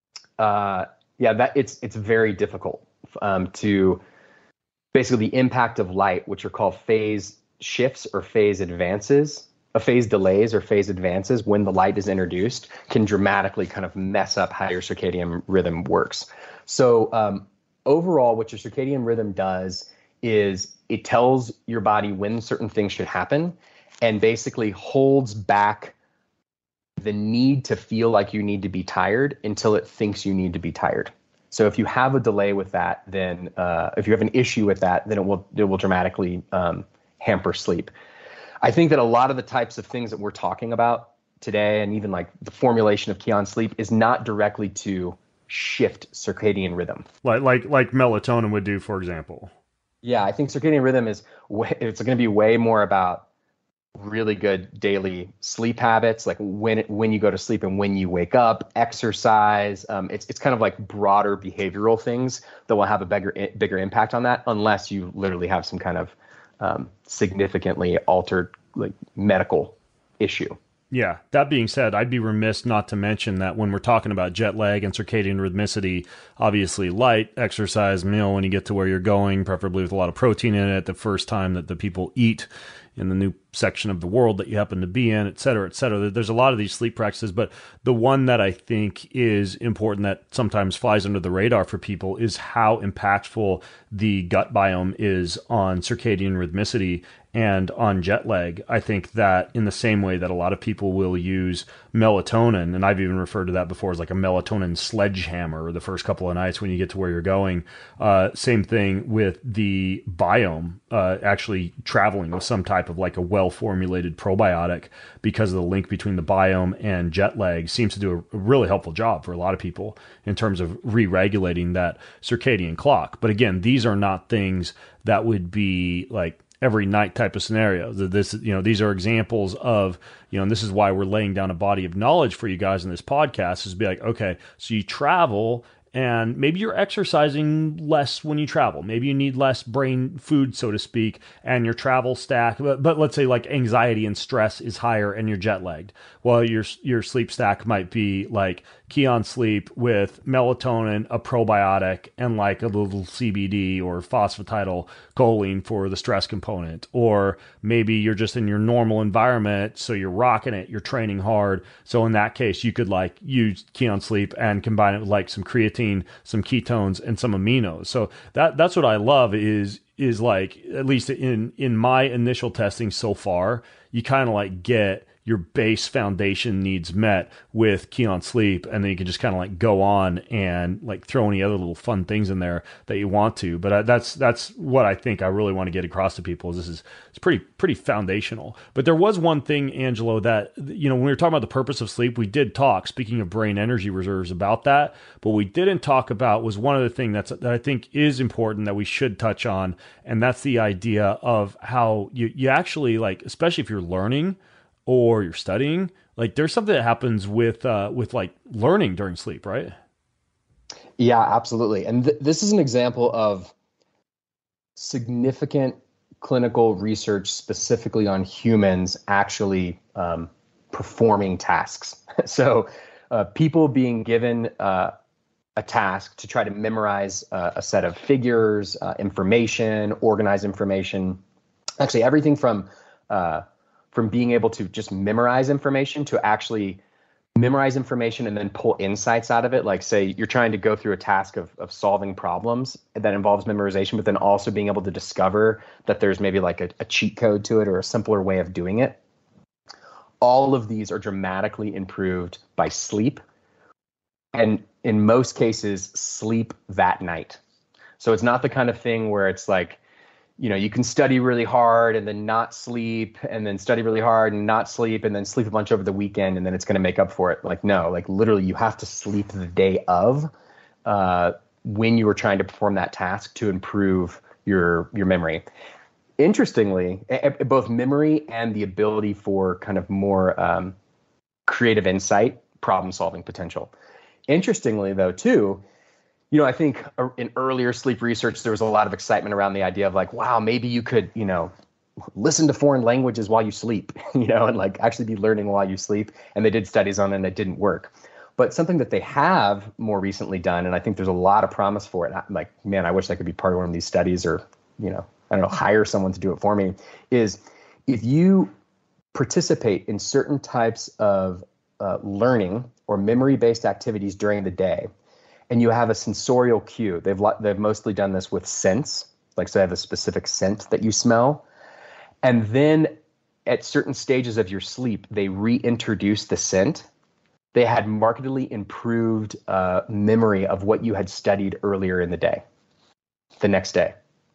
uh, yeah, that it's it's very difficult um, to. Basically, the impact of light, which are called phase shifts or phase advances, a phase delays or phase advances when the light is introduced, can dramatically kind of mess up how your circadian rhythm works. So um, overall, what your circadian rhythm does is it tells your body when certain things should happen, and basically holds back the need to feel like you need to be tired until it thinks you need to be tired. So if you have a delay with that, then uh, if you have an issue with that, then it will it will dramatically um, hamper sleep. I think that a lot of the types of things that we're talking about today, and even like the formulation of Kion Sleep, is not directly to shift circadian rhythm, like like like melatonin would do, for example. Yeah, I think circadian rhythm is way, it's going to be way more about really good daily sleep habits, like when it, when you go to sleep and when you wake up, exercise. Um, it's it's kind of like broader behavioral things that will have a bigger bigger impact on that, unless you literally have some kind of um, significantly altered like medical issue. Yeah. That being said, I'd be remiss not to mention that when we're talking about jet lag and circadian rhythmicity, obviously light, exercise, meal when you get to where you're going, preferably with a lot of protein in it the first time that the people eat in the new section of the world that you happen to be in, et cetera, et cetera. There's a lot of these sleep practices, but the one that I think is important that sometimes flies under the radar for people is how impactful the gut biome is on circadian rhythmicity and on jet lag. I think that in the same way that a lot of people will use melatonin, and I've even referred to that before as like a melatonin sledgehammer the first couple of nights when you get to where you're going. Uh, same thing with the biome, uh, actually traveling with some type of like a well-formulated probiotic, because of the link between the biome and jet lag seems to do a really helpful job for a lot of people in terms of re-regulating that circadian clock. But again, these are not things that would be like every night type of scenario. This, you know, these are examples of, you know, and this is why we're laying down a body of knowledge for you guys in this podcast, is be like, okay, so you travel and maybe you're exercising less when you travel. Maybe you need less brain food, so to speak, and your travel stack, but, but let's say like anxiety and stress is higher and you're jet lagged. Well, your, your sleep stack might be like Kion Sleep with melatonin, a probiotic, and like a little C B D or phosphatidylcholine for the stress component. Or maybe you're just in your normal environment, so you're rocking it, you're training hard. So in that case, you could like use Kion Sleep and combine it with like some creatine, some ketones, and some aminos. So that that's what I love is is like, at least in in my initial testing so far, you kind of like get your base foundation needs met with Kion Sleep, and then you can just kind of like go on and like throw any other little fun things in there that you want to. But uh, that's that's what I think I really want to get across to people, is this is it's pretty pretty foundational. But there was one thing, Angelo, that, you know, when we were talking about the purpose of sleep, we did talk, speaking of brain energy reserves, about that. But what we didn't talk about was one other thing that's that I think is important that we should touch on, and that's the idea of how you you actually, like, especially if you're learning or you're studying, like there's something that happens with uh, with like learning during sleep, right? Yeah, absolutely. And th- this is an example of significant clinical research specifically on humans actually um, performing tasks. So uh, people being given uh, a task to try to memorize uh, a set of figures, uh, information, organize information, actually everything from uh, from being able to just memorize information to actually memorize information and then pull insights out of it. Like, say you're trying to go through a task of, of solving problems that involves memorization, but then also being able to discover that there's maybe like a, a cheat code to it or a simpler way of doing it. All of these are dramatically improved by sleep, and in most cases, sleep that night. So it's not the kind of thing where it's like, you know, you can study really hard and then not sleep, and then study really hard and not sleep, and then sleep a bunch over the weekend, and then it's going to make up for it. Like, no, like literally you have to sleep the day of uh, when you were trying to perform that task to improve your your memory. Interestingly, both memory and the ability for kind of more um, creative insight, problem solving potential. Interestingly, though, too, you know, I think in earlier sleep research, there was a lot of excitement around the idea of like, wow, maybe you could, you know, listen to foreign languages while you sleep, you know, and like actually be learning while you sleep. And they did studies on it and it didn't work. But something that they have more recently done, and I think there's a lot of promise for it. I'm like, man, I wish I could be part of one of these studies, or, you know, I don't know, hire someone to do it for me, is if you participate in certain types of uh, learning or memory-based activities during the day, and you have a sensorial cue. They've they've mostly done this with scents, like so they have a specific scent that you smell. And then at certain stages of your sleep, they reintroduce the scent. They had markedly improved uh, memory of what you had studied earlier in the day, the next day.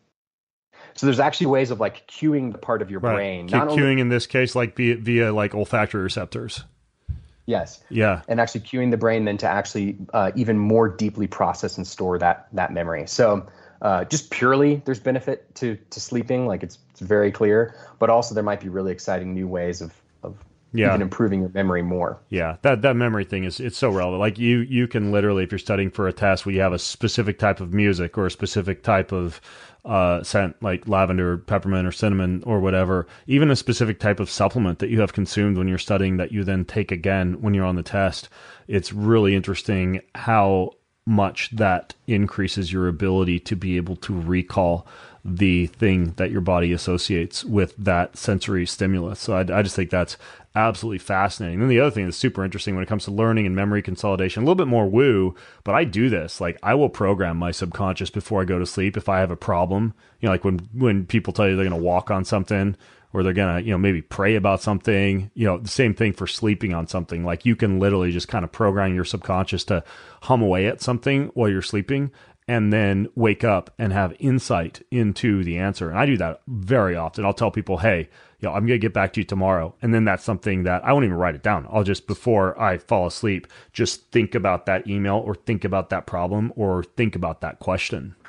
So there's actually ways of like cueing the part of your right. brain. Not Not cueing only, in this case, like via, via like olfactory receptors. Yes. Yeah. And actually cueing the brain then to actually uh, even more deeply process and store that that memory. So uh, just purely there's benefit to to sleeping, like it's it's very clear, but also there might be really exciting new ways of of yeah. even improving your memory more. Yeah, that that memory thing is it's so relevant. Like you you can literally, if you're studying for a test where you have a specific type of music or a specific type of uh, scent, like lavender, peppermint, or cinnamon, or whatever, even a specific type of supplement that you have consumed when you're studying that you then take again when you're on the test, it's really interesting how much that increases your ability to be able to recall the thing that your body associates with that sensory stimulus. So I, I just think that's absolutely fascinating. And the other thing that's super interesting when it comes to learning and memory consolidation, a little bit more woo, but I do this. Like I will program my subconscious before I go to sleep if I have a problem. You know, like when, when people tell you they're going to walk on something, or they're going to, you know, maybe pray about something, you know, the same thing for sleeping on something. Like you can literally just kind of program your subconscious to hum away at something while you're sleeping, and then wake up and have insight into the answer. And I do that very often. I'll tell people, hey, you know, I'm going to get back to you tomorrow. And then that's something that I won't even write it down. I'll just, before I fall asleep, just think about that email or think about that problem or think about that question.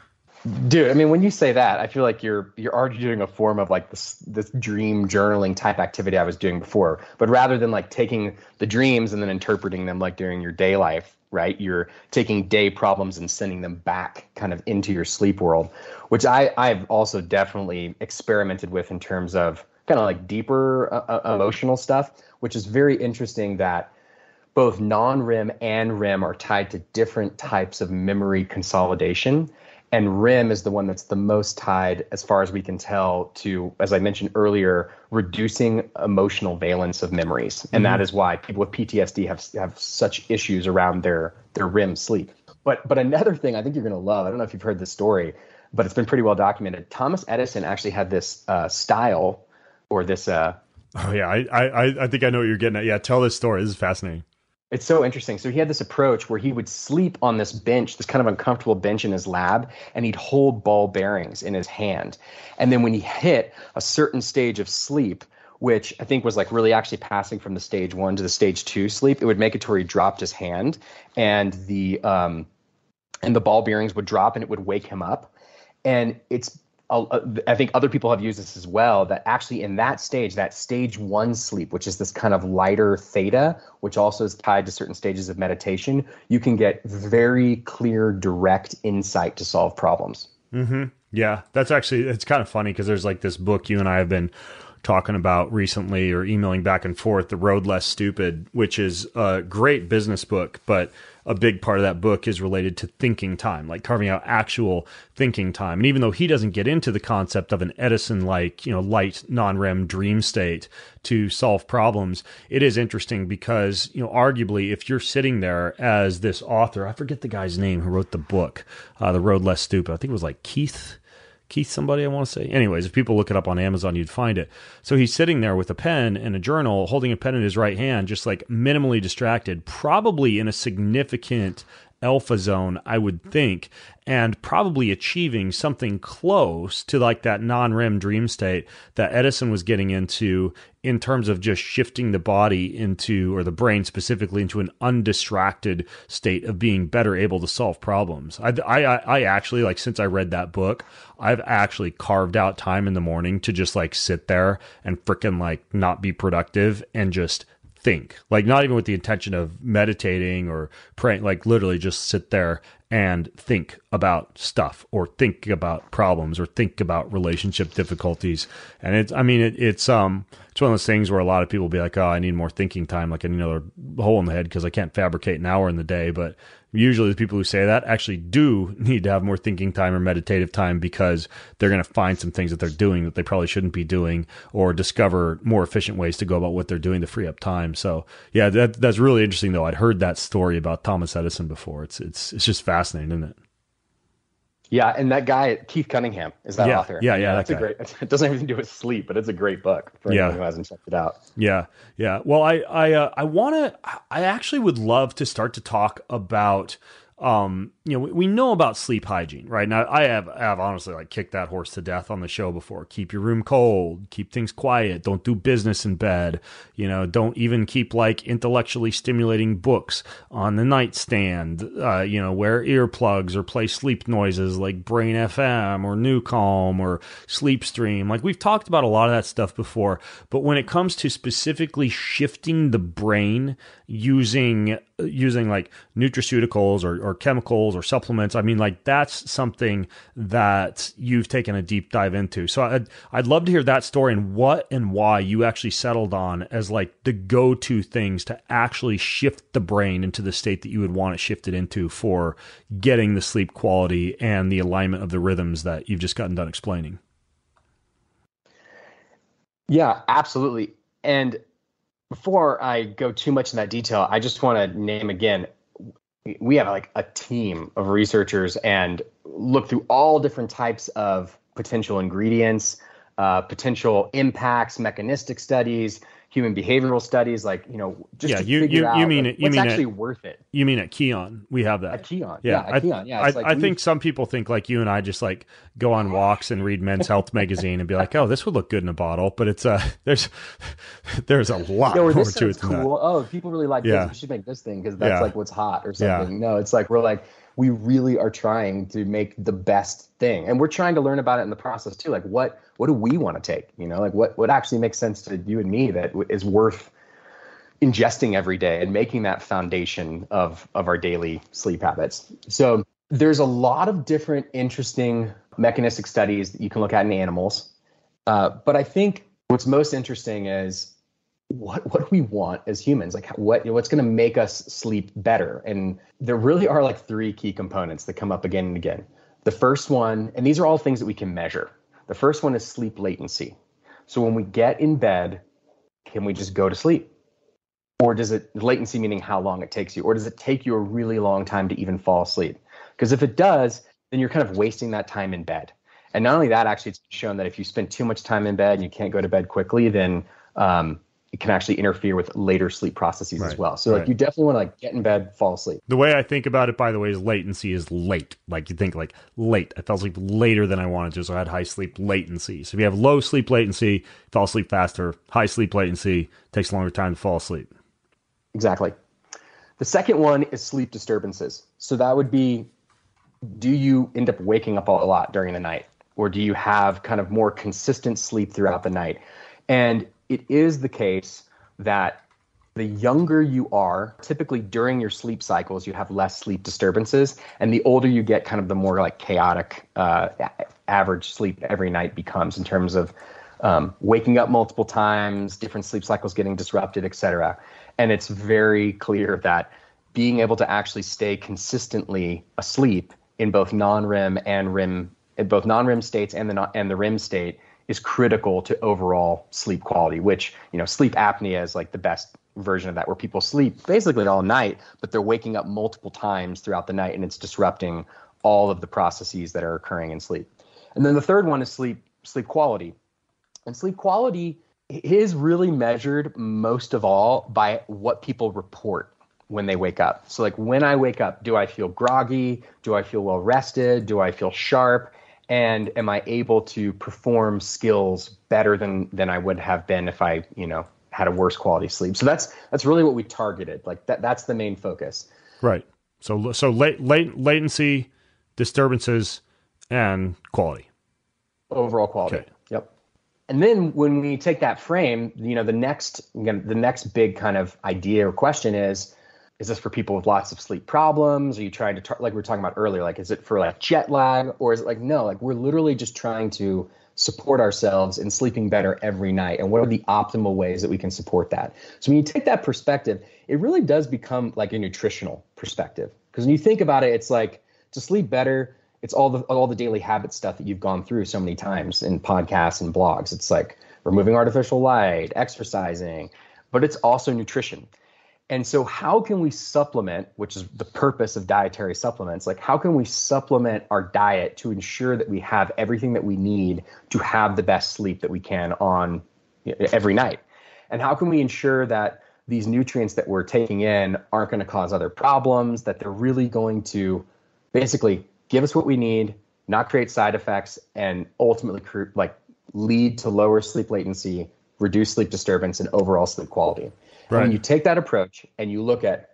Dude, I mean, when you say that, I feel like you're you're already doing a form of like this this dream journaling type activity I was doing before. But rather than like taking the dreams and then interpreting them like during your day life, right? You're taking day problems and sending them back kind of into your sleep world, which I I've also definitely experimented with in terms of kind of like deeper uh, emotional stuff, which is very interesting that both non-R E M and R E M are tied to different types of memory consolidation. And R E M is the one that's the most tied, as far as we can tell, to, as I mentioned earlier, reducing emotional valence of memories. And mm-hmm. that is why people with P T S D have have such issues around their, their R E M sleep. But but another thing I think you're going to love, I don't know if you've heard this story, but it's been pretty well documented. Thomas Edison actually had this uh, style or this... Uh, oh, yeah, I, I, I think I know what you're getting at. Yeah, tell this story. This is fascinating. It's so interesting. So he had this approach where he would sleep on this bench, this kind of uncomfortable bench in his lab, and he'd hold ball bearings in his hand. And then when he hit a certain stage of sleep, which I think was like really actually passing from the stage one to the stage two sleep, it would make it to where he dropped his hand, and the um, and the ball bearings would drop, and it would wake him up. And it's I think other people have used this as well, that actually in that stage, that stage one sleep, which is this kind of lighter theta, which also is tied to certain stages of meditation, you can get very clear, direct insight to solve problems. Mm-hmm. Yeah, that's actually, it's kind of funny because there's like this book you and I have been talking about recently or emailing back and forth, The Road Less Stupid, which is a great business book, but a big part of that book is related to thinking time, like carving out actual thinking time. And even though he doesn't get into the concept of an Edison-like, you know, light non-R E M dream state to solve problems, it is interesting because, you know, arguably if you're sitting there as this author, I forget the guy's name who wrote the book, uh, The Road Less Stupid. I think it was like Keith Keith somebody, I want to say. Anyways, if people look it up on Amazon, you'd find it. So he's sitting there with a pen and a journal, holding a pen in his right hand, just like minimally distracted, probably in a significant alpha zone, I would think, and probably achieving something close to like that non-R E M dream state that Edison was getting into in terms of just shifting the body into, or the brain specifically, into an undistracted state of being better able to solve problems. I, I, I actually, like, since I read that book, I've actually carved out time in the morning to just like sit there and freaking like not be productive and just think, like not even with the intention of meditating or praying, like literally just sit there and think about stuff or think about problems or think about relationship difficulties. And it's, I mean, it, it's, um, it's one of those things where a lot of people will be like, oh, I need more thinking time. Like I need another hole in the head because I can't fabricate an hour in the day. But usually the people who say that actually do need to have more thinking time or meditative time because they're going to find some things that they're doing that they probably shouldn't be doing, or discover more efficient ways to go about what they're doing to free up time. So yeah, that, that's really interesting though. I'd heard that story about Thomas Edison before. It's, it's, it's just fascinating, isn't it? Yeah, and that guy, Keith Cunningham, is that yeah, author. Yeah, yeah, that's that a great. It doesn't have anything to do with sleep, but it's a great book for anyone yeah. who hasn't checked it out. Yeah, yeah. Well, I, I, uh, I want to. I actually would love to start to talk about. Um, you know, we, we know about sleep hygiene, right? Now, I have, I have honestly like kicked that horse to death on the show before. Keep your room cold, keep things quiet, don't do business in bed, you know, don't even keep like intellectually stimulating books on the nightstand, uh, you know, wear earplugs or play sleep noises like Brain F M or New Calm or Sleep Stream. Like we've talked about a lot of that stuff before, but when it comes to specifically shifting the brain using, using like nutraceuticals or, or chemicals or supplements, I mean, like that's something that you've taken a deep dive into. So I'd, I'd love to hear that story and what and why you actually settled on as like the go-to things to actually shift the brain into the state that you would want it shifted into for getting the sleep quality and the alignment of the rhythms that you've just gotten done explaining. Yeah, absolutely. And before I go too much in that detail, I just want to name again, we have like a team of researchers and look through all different types of potential ingredients, uh, potential impacts, mechanistic studies, human behavioral studies, like, you know, just yeah, to you, figure you, out you mean like, it, you what's mean actually it, worth it. You mean at Keon, we have that. At Keon, yeah, yeah, at Keon, yeah. I, It's like I we- think some people think like you and I just like go on walks and read Men's Health magazine and be like, oh, this would look good in a bottle, but it's uh, there's there's a lot Yeah, or more this to it sounds than cool. that. Oh, people really like Yeah. this. We should make this thing because that's Yeah. like what's hot or Yeah. something. No, it's like we're like we really are trying to make the best thing. And we're trying to learn about it in the process too. Like what, what do we want to take? You know, like what, what actually makes sense to you and me that is worth ingesting every day and making that foundation of, of our daily sleep habits. So there's a lot of different interesting mechanistic studies that you can look at in animals. Uh, but I think what's most interesting is what what do we want as humans? Like what what's going to make us sleep better? And there really are like three key components that come up again and again. The first one, and these are all things that we can measure. The first one is sleep latency. So when we get in bed, can we just go to sleep? Or does it, latency meaning how long it takes you, or does it take you a really long time to even fall asleep? Because if it does, then you're kind of wasting that time in bed. And not only that, actually, it's shown that if you spend too much time in bed and you can't go to bed quickly, then um, it can actually interfere with later sleep processes right, as well. So right. like you definitely want to like get in bed, fall asleep. The way I think about it, by the way, is latency is late. Like you think like late. I fell asleep later than I wanted to, so I had high sleep latency. So if you have low sleep latency, fall asleep faster. High sleep latency takes a longer time to fall asleep. Exactly. The second one is sleep disturbances. So that would be, do you end up waking up a lot during the night? Or do you have kind of more consistent sleep throughout the night? And it is the case that the younger you are, typically during your sleep cycles, you have less sleep disturbances. And the older you get, kind of the more like chaotic uh, average sleep every night becomes in terms of um, waking up multiple times, different sleep cycles getting disrupted, et cetera. And it's very clear that being able to actually stay consistently asleep in both non-R E M and R E M, in both non-R E M states and the non- and the R E M state is critical to overall sleep quality, which, you know, sleep apnea is like the best version of that, where people sleep basically all night, but they're waking up multiple times throughout the night and it's disrupting all of the processes that are occurring in sleep. And then the third one is sleep sleep quality. And sleep quality is really measured most of all by what people report when they wake up. So like when I wake up, do I feel groggy? Do I feel well rested? Do I feel sharp? And am I able to perform skills better than than I would have been if I, you know, had a worse quality sleep? So that's that's really what we targeted. Like that that's the main focus. Right. So so late, late latency, disturbances, and quality. Overall quality. Okay. Yep. And then when we take that frame, you know, the next again, the next big kind of idea or question is, is this for people with lots of sleep problems? Are you trying to, tar- like we were talking about earlier, like, is it for like jet lag, or is it like, no, like we're literally just trying to support ourselves in sleeping better every night? And what are the optimal ways that we can support that? So when you take that perspective, it really does become like a nutritional perspective. Because when you think about it, it's like to sleep better, it's all the all the daily habit stuff that you've gone through so many times in podcasts and blogs. It's like removing artificial light, exercising, but it's also nutrition. And so how can we supplement, which is the purpose of dietary supplements, like how can we supplement our diet to ensure that we have everything that we need to have the best sleep that we can on every night? And how can we ensure that these nutrients that we're taking in aren't going to cause other problems, that they're really going to basically give us what we need, not create side effects, and ultimately like lead to lower sleep latency, reduce sleep disturbance, and overall sleep quality. Right. And when you take that approach and you look at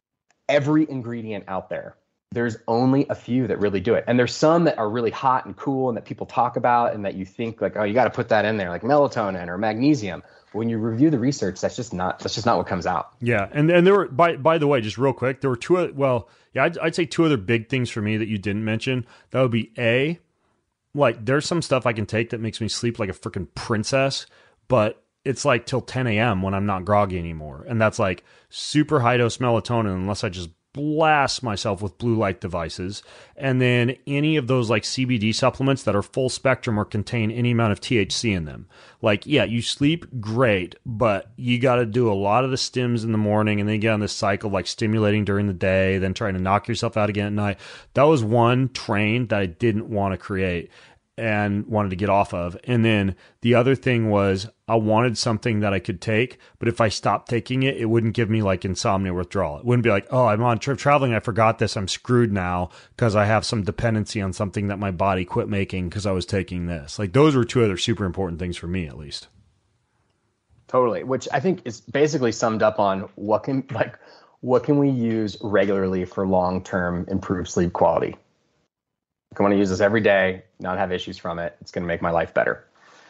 every ingredient out there, there's only a few that really do it. And there's some that are really hot and cool and that people talk about and that you think like, oh, you got to put that in there, like melatonin or magnesium. When you review the research, that's just not that's just not what comes out. Yeah, and and there were by by the way, just real quick, there were two. Well, yeah, I'd, I'd say two other big things for me that you didn't mention. That would be A, like there's some stuff I can take that makes me sleep like a freaking princess, but it's like till ten a.m. when I'm not groggy anymore. And that's like super high dose melatonin unless I just blast myself with blue light devices. And then any of those like C B D supplements that are full spectrum or contain any amount of T H C in them. Like, yeah, you sleep great, but you got to do a lot of the stims in the morning and then get on this cycle of like stimulating during the day, then trying to knock yourself out again at night. That was one train that I didn't want to create and wanted to get off of. And then the other thing was I wanted something that I could take, but if I stopped taking it, it wouldn't give me like insomnia withdrawal. It wouldn't be like, oh, I'm on trip traveling, I forgot this, I'm screwed now because I have some dependency on something that my body quit making because I was taking this. Like those were two other super important things for me, at least. Totally, which I think is basically summed up on what can like what can we use regularly for long-term improved sleep quality? I want to use this every day, not have issues from it. It's going to make my life better.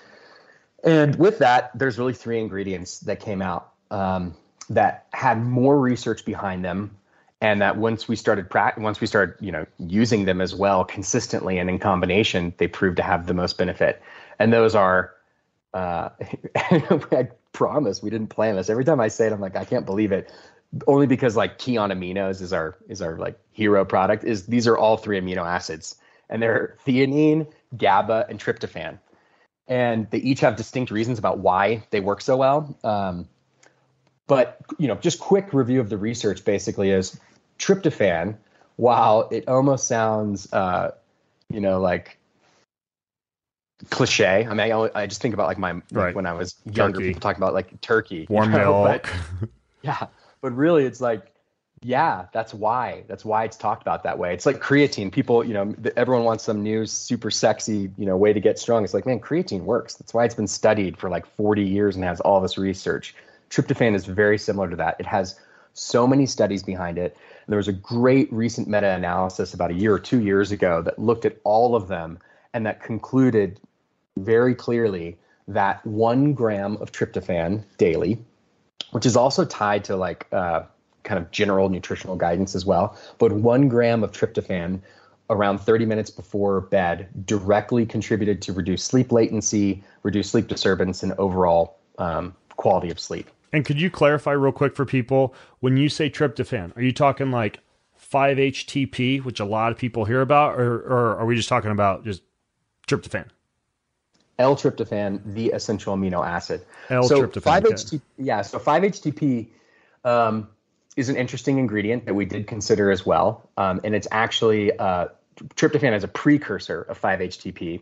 And with that, there's really three ingredients that came out um, that had more research behind them, and that once we started pra- once we started, you know, using them as well consistently and in combination, they proved to have the most benefit. And those are, uh, I promise we didn't plan this. Every time I say it, I'm like, I can't believe it. Only because like Kion Aminos is our is our like hero product. Is these are all three amino acids, and they're theanine, GABA, and tryptophan. And they each have distinct reasons about why they work so well. Um, but, you know, just quick review of the research basically is tryptophan, while it almost sounds, uh, you know, like cliche. I mean, I, I just think about like my, like right. when I was younger, Turkey. people talking about like turkey. Warm you know? milk. But, yeah. But really it's like, yeah, that's why. That's why it's talked about that way. It's like creatine. People, you know, everyone wants some new super sexy, you know, way to get strong. It's like, man, creatine works. That's why it's been studied for like forty years and has all this research. Tryptophan is very similar to that. It has so many studies behind it. And there was a great recent meta-analysis about a year or two years ago that looked at all of them and that concluded very clearly that one gram of tryptophan daily, which is also tied to like, uh, kind of general nutritional guidance as well. But one gram of tryptophan around thirty minutes before bed directly contributed to reduced sleep latency, reduced sleep disturbance, and overall um, quality of sleep. And could you clarify real quick for people, when you say tryptophan, are you talking like five H T P, which a lot of people hear about, or, or are we just talking about just tryptophan? L-tryptophan, the essential amino acid. L-tryptophan. So five H T P, yeah, so five H T P um, is an interesting ingredient that we did consider as well. Um, and it's actually, uh, tryptophan is a precursor of five H T P,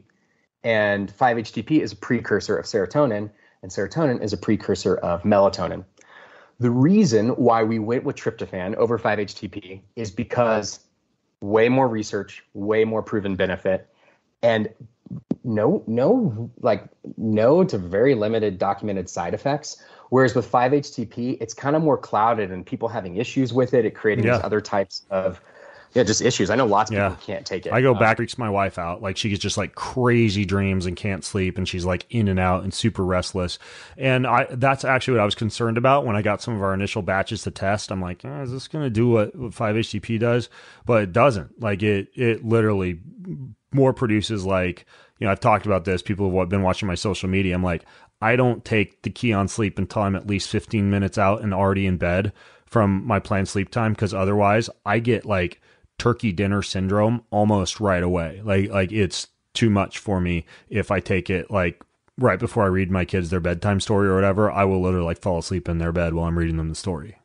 and five H T P is a precursor of serotonin, and serotonin is a precursor of melatonin. The reason why we went with tryptophan over five H T P is because way more research, way more proven benefit, and no, no, like no to very limited documented side effects. Whereas with five H T P, it's kind of more clouded and people having issues with it, it creating yeah. these other types of, yeah, just issues. I know lots of yeah. people can't take it. I go um, back, freaks my wife out. Like she gets just like crazy dreams and can't sleep, and she's like in and out and super restless. And I, that's actually what I was concerned about when I got some of our initial batches to test. I'm like, oh, is this going to do what, what five H T P does? But it doesn't. Like it, it literally more produces like, you know, I've talked about this. People who have been watching my social media. I'm like, I don't take the Kion Sleep until I'm at least fifteen minutes out and already in bed from my planned sleep time, because otherwise I get like turkey dinner syndrome almost right away. Like, like it's too much for me if I take it like right before I read my kids their bedtime story or whatever. I will literally like fall asleep in their bed while I'm reading them the story.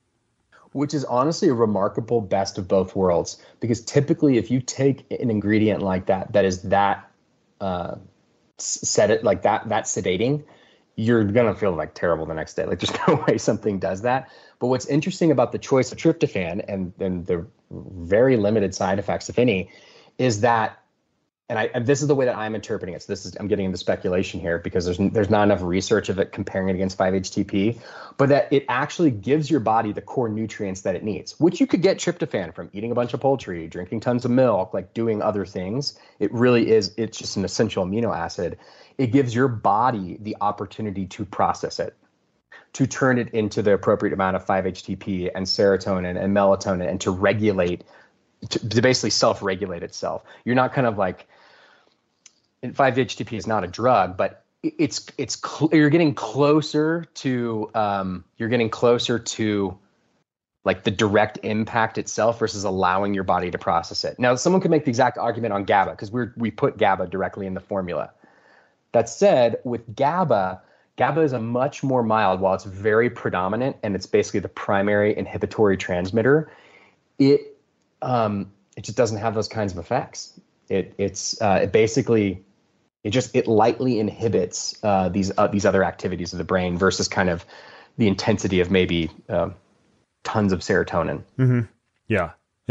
Which is honestly a remarkable best of both worlds, because typically if you take an ingredient like that, that is that uh, set it like that, that sedating, you're going to feel like terrible the next day. Like there's no way something does that. But what's interesting about the choice of tryptophan and, and the very limited side effects, if any, is that, and I, and this is the way that I'm interpreting it. So this is, I'm getting into speculation here because there's, there's not enough research of it comparing it against five H T P, but that it actually gives your body the core nutrients that it needs, which you could get tryptophan from eating a bunch of poultry, drinking tons of milk, like doing other things. It really is, it's just an essential amino acid. It gives your body the opportunity to process it, to turn it into the appropriate amount of five H T P and serotonin and melatonin, and to regulate, to, to basically self-regulate itself. You're not kind of like, and five H T P is not a drug, but it's it's cl- you're getting closer to um, you're getting closer to like the direct impact itself versus allowing your body to process it. Now, someone could make the exact argument on GABA because we're we put GABA directly in the formula. That said, with GABA, GABA is a much more mild, while it's very predominant and it's basically the primary inhibitory transmitter. It um, it just doesn't have those kinds of effects. It it's uh, it basically It just it lightly inhibits uh, these uh, these other activities of the brain versus kind of the intensity of maybe uh, tons of serotonin. Mm-hmm. Yeah, yeah.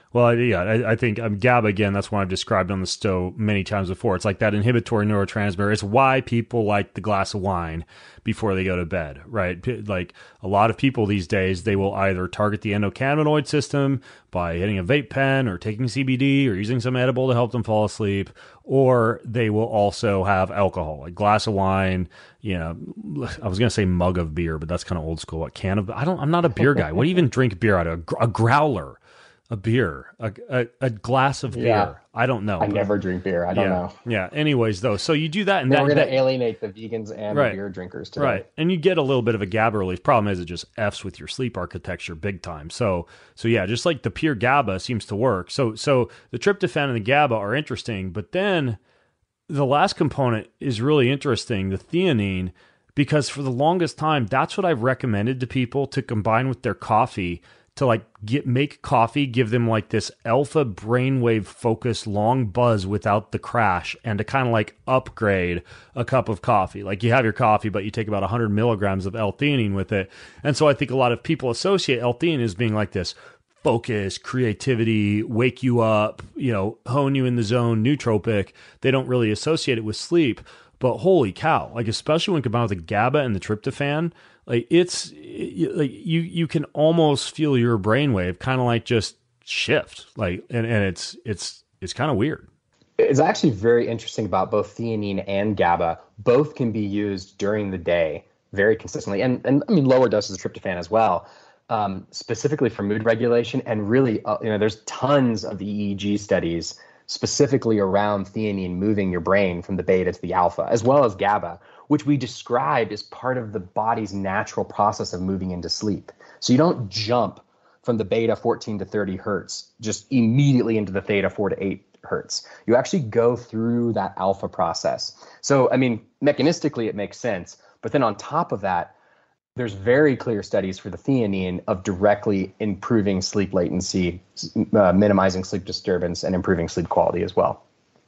Well, yeah, I, I think um, GABA, again, that's one I've described on the Stowe many times before. It's like that inhibitory neurotransmitter. It's why people like the glass of wine before they go to bed, right? P- Like a lot of people these days, they will either target the endocannabinoid system by hitting a vape pen or taking C B D or using some edible to help them fall asleep, or they will also have alcohol, like glass of wine, you know, I was going to say mug of beer, but that's kind of old school. A can of, I don't, I'm not a beer guy. What do you even drink beer out of? A, gr- a growler. A beer, a, a, a glass of beer. Yeah. I don't know. I never drink beer. I don't yeah, know. Yeah. Anyways, though, so you do that, and Now that, we're going that, to alienate the vegans and right, the beer drinkers today. Right, and you get a little bit of a GABA relief. Problem is, it just f's with your sleep architecture big time. So, so yeah, just like the pure GABA seems to work. So, so the tryptophan and the GABA are interesting, but then the last component is really interesting, the theanine, because for the longest time, that's what I've recommended to people to combine with their coffee. To like get make coffee, give them like this alpha brainwave focused long buzz without the crash, and to kind of like upgrade a cup of coffee. Like you have your coffee, but you take about one hundred milligrams of L-theanine with it. And so I think a lot of people associate L-theanine as being like this focus, creativity, wake you up, you know, hone you in the zone, nootropic. They don't really associate it with sleep. But holy cow, like especially when combined with the GABA and the tryptophan, like it's it, like you you can almost feel your brainwave kind of like just shift, like and, and it's it's it's kind of weird. It's actually very interesting about both theanine and GABA. Both can be used during the day very consistently, and and I mean lower doses of tryptophan as well, um, specifically for mood regulation. And really, uh, you know, there's tons of E E G studies specifically around theanine moving your brain from the beta to the alpha, as well as GABA, which we described as part of the body's natural process of moving into sleep. So you don't jump from the beta fourteen to thirty hertz just immediately into the theta four to eight hertz. You actually go through that alpha process. So, I mean, mechanistically, it makes sense. But then on top of that, there's very clear studies for the theanine of directly improving sleep latency, uh, minimizing sleep disturbance, and improving sleep quality as well.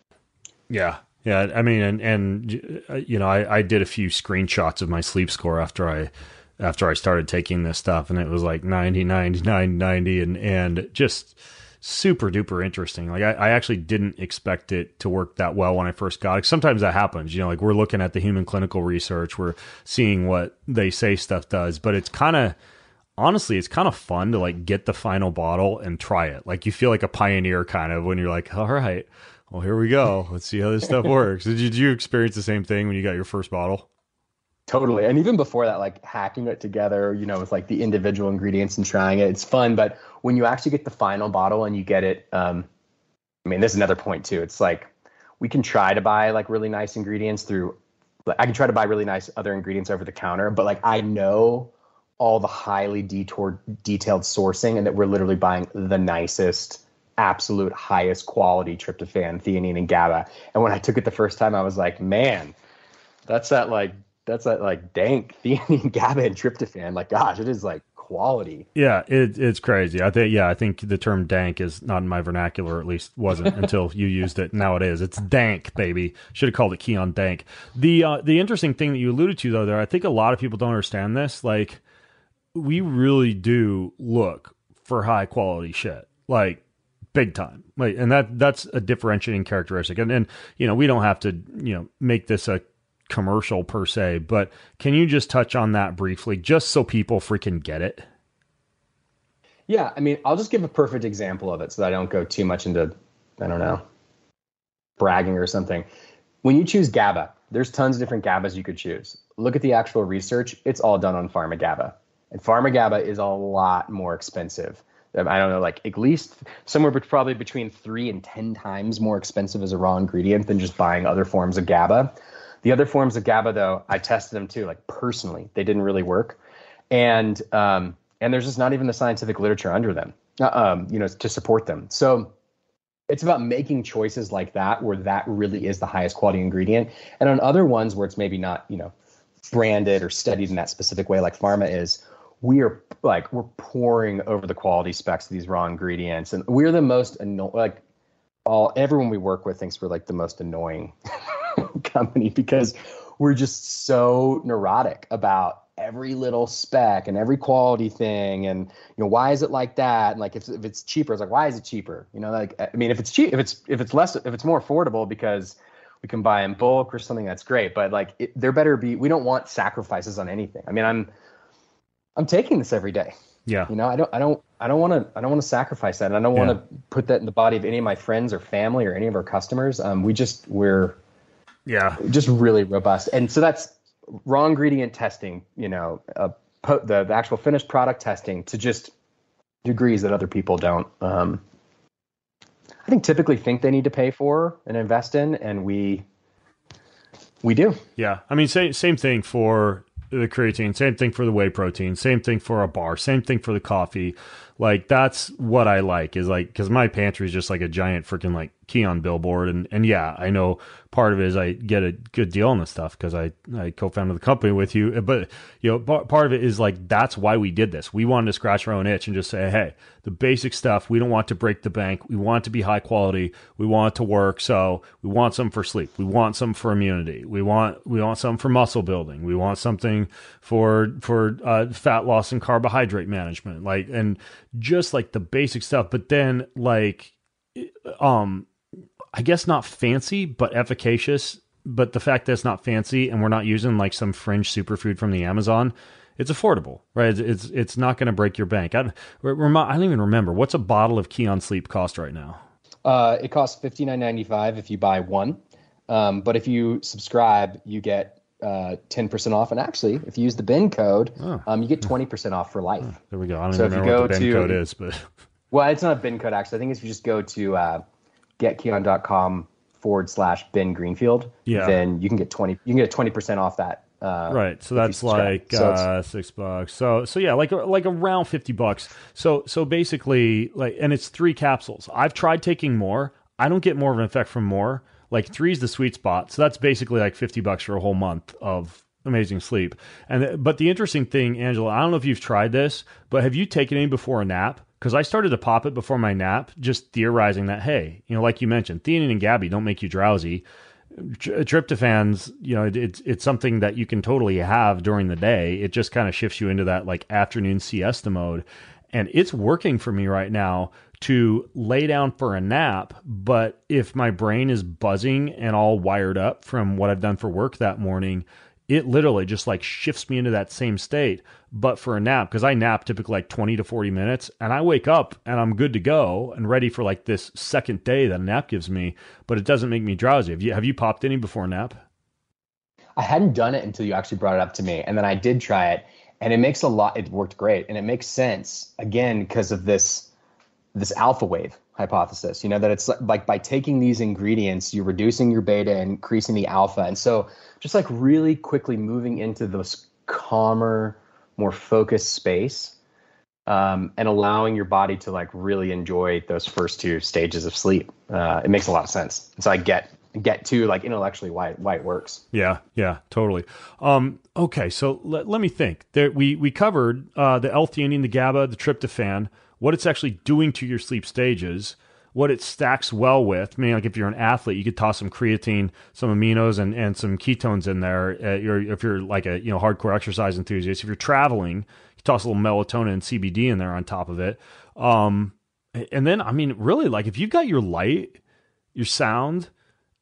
Yeah. Yeah. I mean, and, and uh, you know, I, I did a few screenshots of my sleep score after I, after I started taking this stuff, and it was like ninety, ninety-nine, ninety, and, and just super duper interesting. Like I, I actually didn't expect it to work that well when I first got it. Sometimes that happens, you know, like we're looking at the human clinical research, we're seeing what they say stuff does, but it's kind of, honestly, it's kind of fun to like get the final bottle and try it. Like you feel like a pioneer kind of when you're like, all right, well, here we go. Let's see how this stuff works. Did you, did you experience the same thing when you got your first bottle? Totally. And even before that, like hacking it together, you know, with like the individual ingredients and trying it, it's fun. But when you actually get the final bottle and you get it, um, I mean, this is another point too. It's like we can try to buy like really nice ingredients through, like I can try to buy really nice other ingredients over the counter, but like I know all the highly detoured, detailed sourcing and that we're literally buying the nicest, absolute highest quality tryptophan, theanine, and GABA. And when I took it the first time, I was like, man, that's that like, that's that like dank theanine, GABA, and tryptophan. Like, gosh, it is like quality. Yeah, it, it's crazy. I think, yeah, I think the term dank is not in my vernacular, or at least wasn't until you used it. Now it is. It's dank, baby. Should have called it Keon Dank. The, uh, the interesting thing that you alluded to though, there, I think a lot of people don't understand this. Like, we really do look for high quality shit, like big time. Like, and that, that's a differentiating characteristic. And then, you know, we don't have to, you know, make this a commercial per se, but can you just touch on that briefly just so people freaking get it? Yeah, I mean, I'll just give a perfect example of it so that I don't go too much into, I don't know, bragging or something. When you choose GABA, there's tons of different GABAs you could choose. Look at the actual research. It's all done on Pharma GABA. And Pharma GABA is a lot more expensive. I don't know, like at least somewhere but probably between three and ten times more expensive as a raw ingredient than just buying other forms of GABA. The other forms of GABA, though, I tested them too, like personally. They didn't really work. And um, and there's just not even the scientific literature under them, uh, um, you know, to support them. So it's about making choices like that where that really is the highest quality ingredient. And on other ones where it's maybe not, you know, branded or studied in that specific way like Pharma is, we are like, we're pouring over the quality specs of these raw ingredients. And we're the most, anno- like all, everyone we work with thinks we're like the most annoying company because we're just so neurotic about every little spec and every quality thing, and you know, why is it like that? And like, if, if it's cheaper, it's like, why is it cheaper? You know, like, I mean, if it's cheap, if it's if it's less, if it's more affordable because we can buy in bulk or something, that's great. But like, it, there better be. We don't want sacrifices on anything. I mean, I'm I'm taking this every day. Yeah. You know, I don't I don't I don't want to I don't want to sacrifice that, and I don't want to Yeah. put that in the body of any of my friends or family or any of our customers. Um, we just we're Yeah. just really robust, and so that's raw ingredient testing. You know, uh, po- the, the actual finished product testing to just degrees that other people don't. Um, I think typically think they need to pay for and invest in, and we we do. Yeah. I mean, same, same thing for the creatine, same thing for the whey protein, same thing for a bar, same thing for the coffee. Like, that's what I like, is like, because my pantry is just like a giant freaking like Keon billboard. And, and yeah, I know part of it is I get a good deal on this stuff because I, I co-founded the company with you. But, you know, part part of it is like, that's why we did this. We wanted to scratch our own itch and just say, hey, the basic stuff, we don't want to break the bank. We want it to be high quality. We want it to work. So we want some for sleep. We want some for immunity. We want, we want some for muscle building. We want something for, for uh, fat loss and carbohydrate management. Like, and just like the basic stuff, but then like, um, I guess not fancy, but efficacious. But the fact that it's not fancy and we're not using like some fringe superfood from the Amazon, it's affordable, right? It's it's, it's not going to break your bank. I, I don't even remember, what's a bottle of Keon Sleep cost right now? Uh, it costs fifty-nine ninety-five if you buy one, um, but if you subscribe, you get uh, ten percent off. And actually, if you use the bin code, Oh. um, you get twenty percent off for life. Oh, there we go. I don't So even if you remember what go the bin to- code is, but Well, it's not a bin code, actually. I think if you just go to uh, getkeon.com forward slash bin Greenfield, Yeah. then you can get twenty. You can get twenty percent off that. Uh, right. So if you that's subscribe. like So it's- uh, six bucks. So so yeah, like like around fifty bucks. So so basically, like, and it's three capsules. I've tried taking more. I don't get more of an effect from more. Like, three is the sweet spot. So that's basically like fifty bucks for a whole month of amazing sleep. And th- but the interesting thing, Angela, I don't know if you've tried this, but have you taken any before a nap? Because I started to pop it before my nap, just theorizing that, hey, you know, like you mentioned, theanine and GABA don't make you drowsy. Tr- Tryptophans, you know, it, it's it's something that you can totally have during the day. It just kind of shifts you into that like afternoon siesta mode, and it's working for me right now to lay down for a nap. But if my brain is buzzing and all wired up from what I've done for work that morning, it literally just like shifts me into that same state, but for a nap, because I nap typically like twenty to forty minutes, and I wake up and I'm good to go and ready for like this second day that a nap gives me, but it doesn't make me drowsy. Have you, have you popped any before a nap? I hadn't done it until you actually brought it up to me, and then I did try it, and it makes a lot. It worked great, and it makes sense again because of this this alpha wave hypothesis. You know, that it's like by taking these ingredients, you're reducing your beta and increasing the alpha, and so just like really quickly moving into this calmer, more focused space, um, and allowing your body to like really enjoy those first two stages of sleep. Uh, it makes a lot of sense. And so I get get to like intellectually why why it works. Yeah, yeah, totally. Um, okay, so let, let me think. There, we we covered uh, the L-theanine, the GABA, the tryptophan, what it's actually doing to your sleep stages, what it stacks well with. I mean, like if you're an athlete, you could toss some creatine, some aminos, and, and some ketones in there. Uh, you're, if you're like a you know hardcore exercise enthusiast, if you're traveling, you toss a little melatonin and C B D in there on top of it. Um, and then, I mean, really, like if you've got your light, your sound,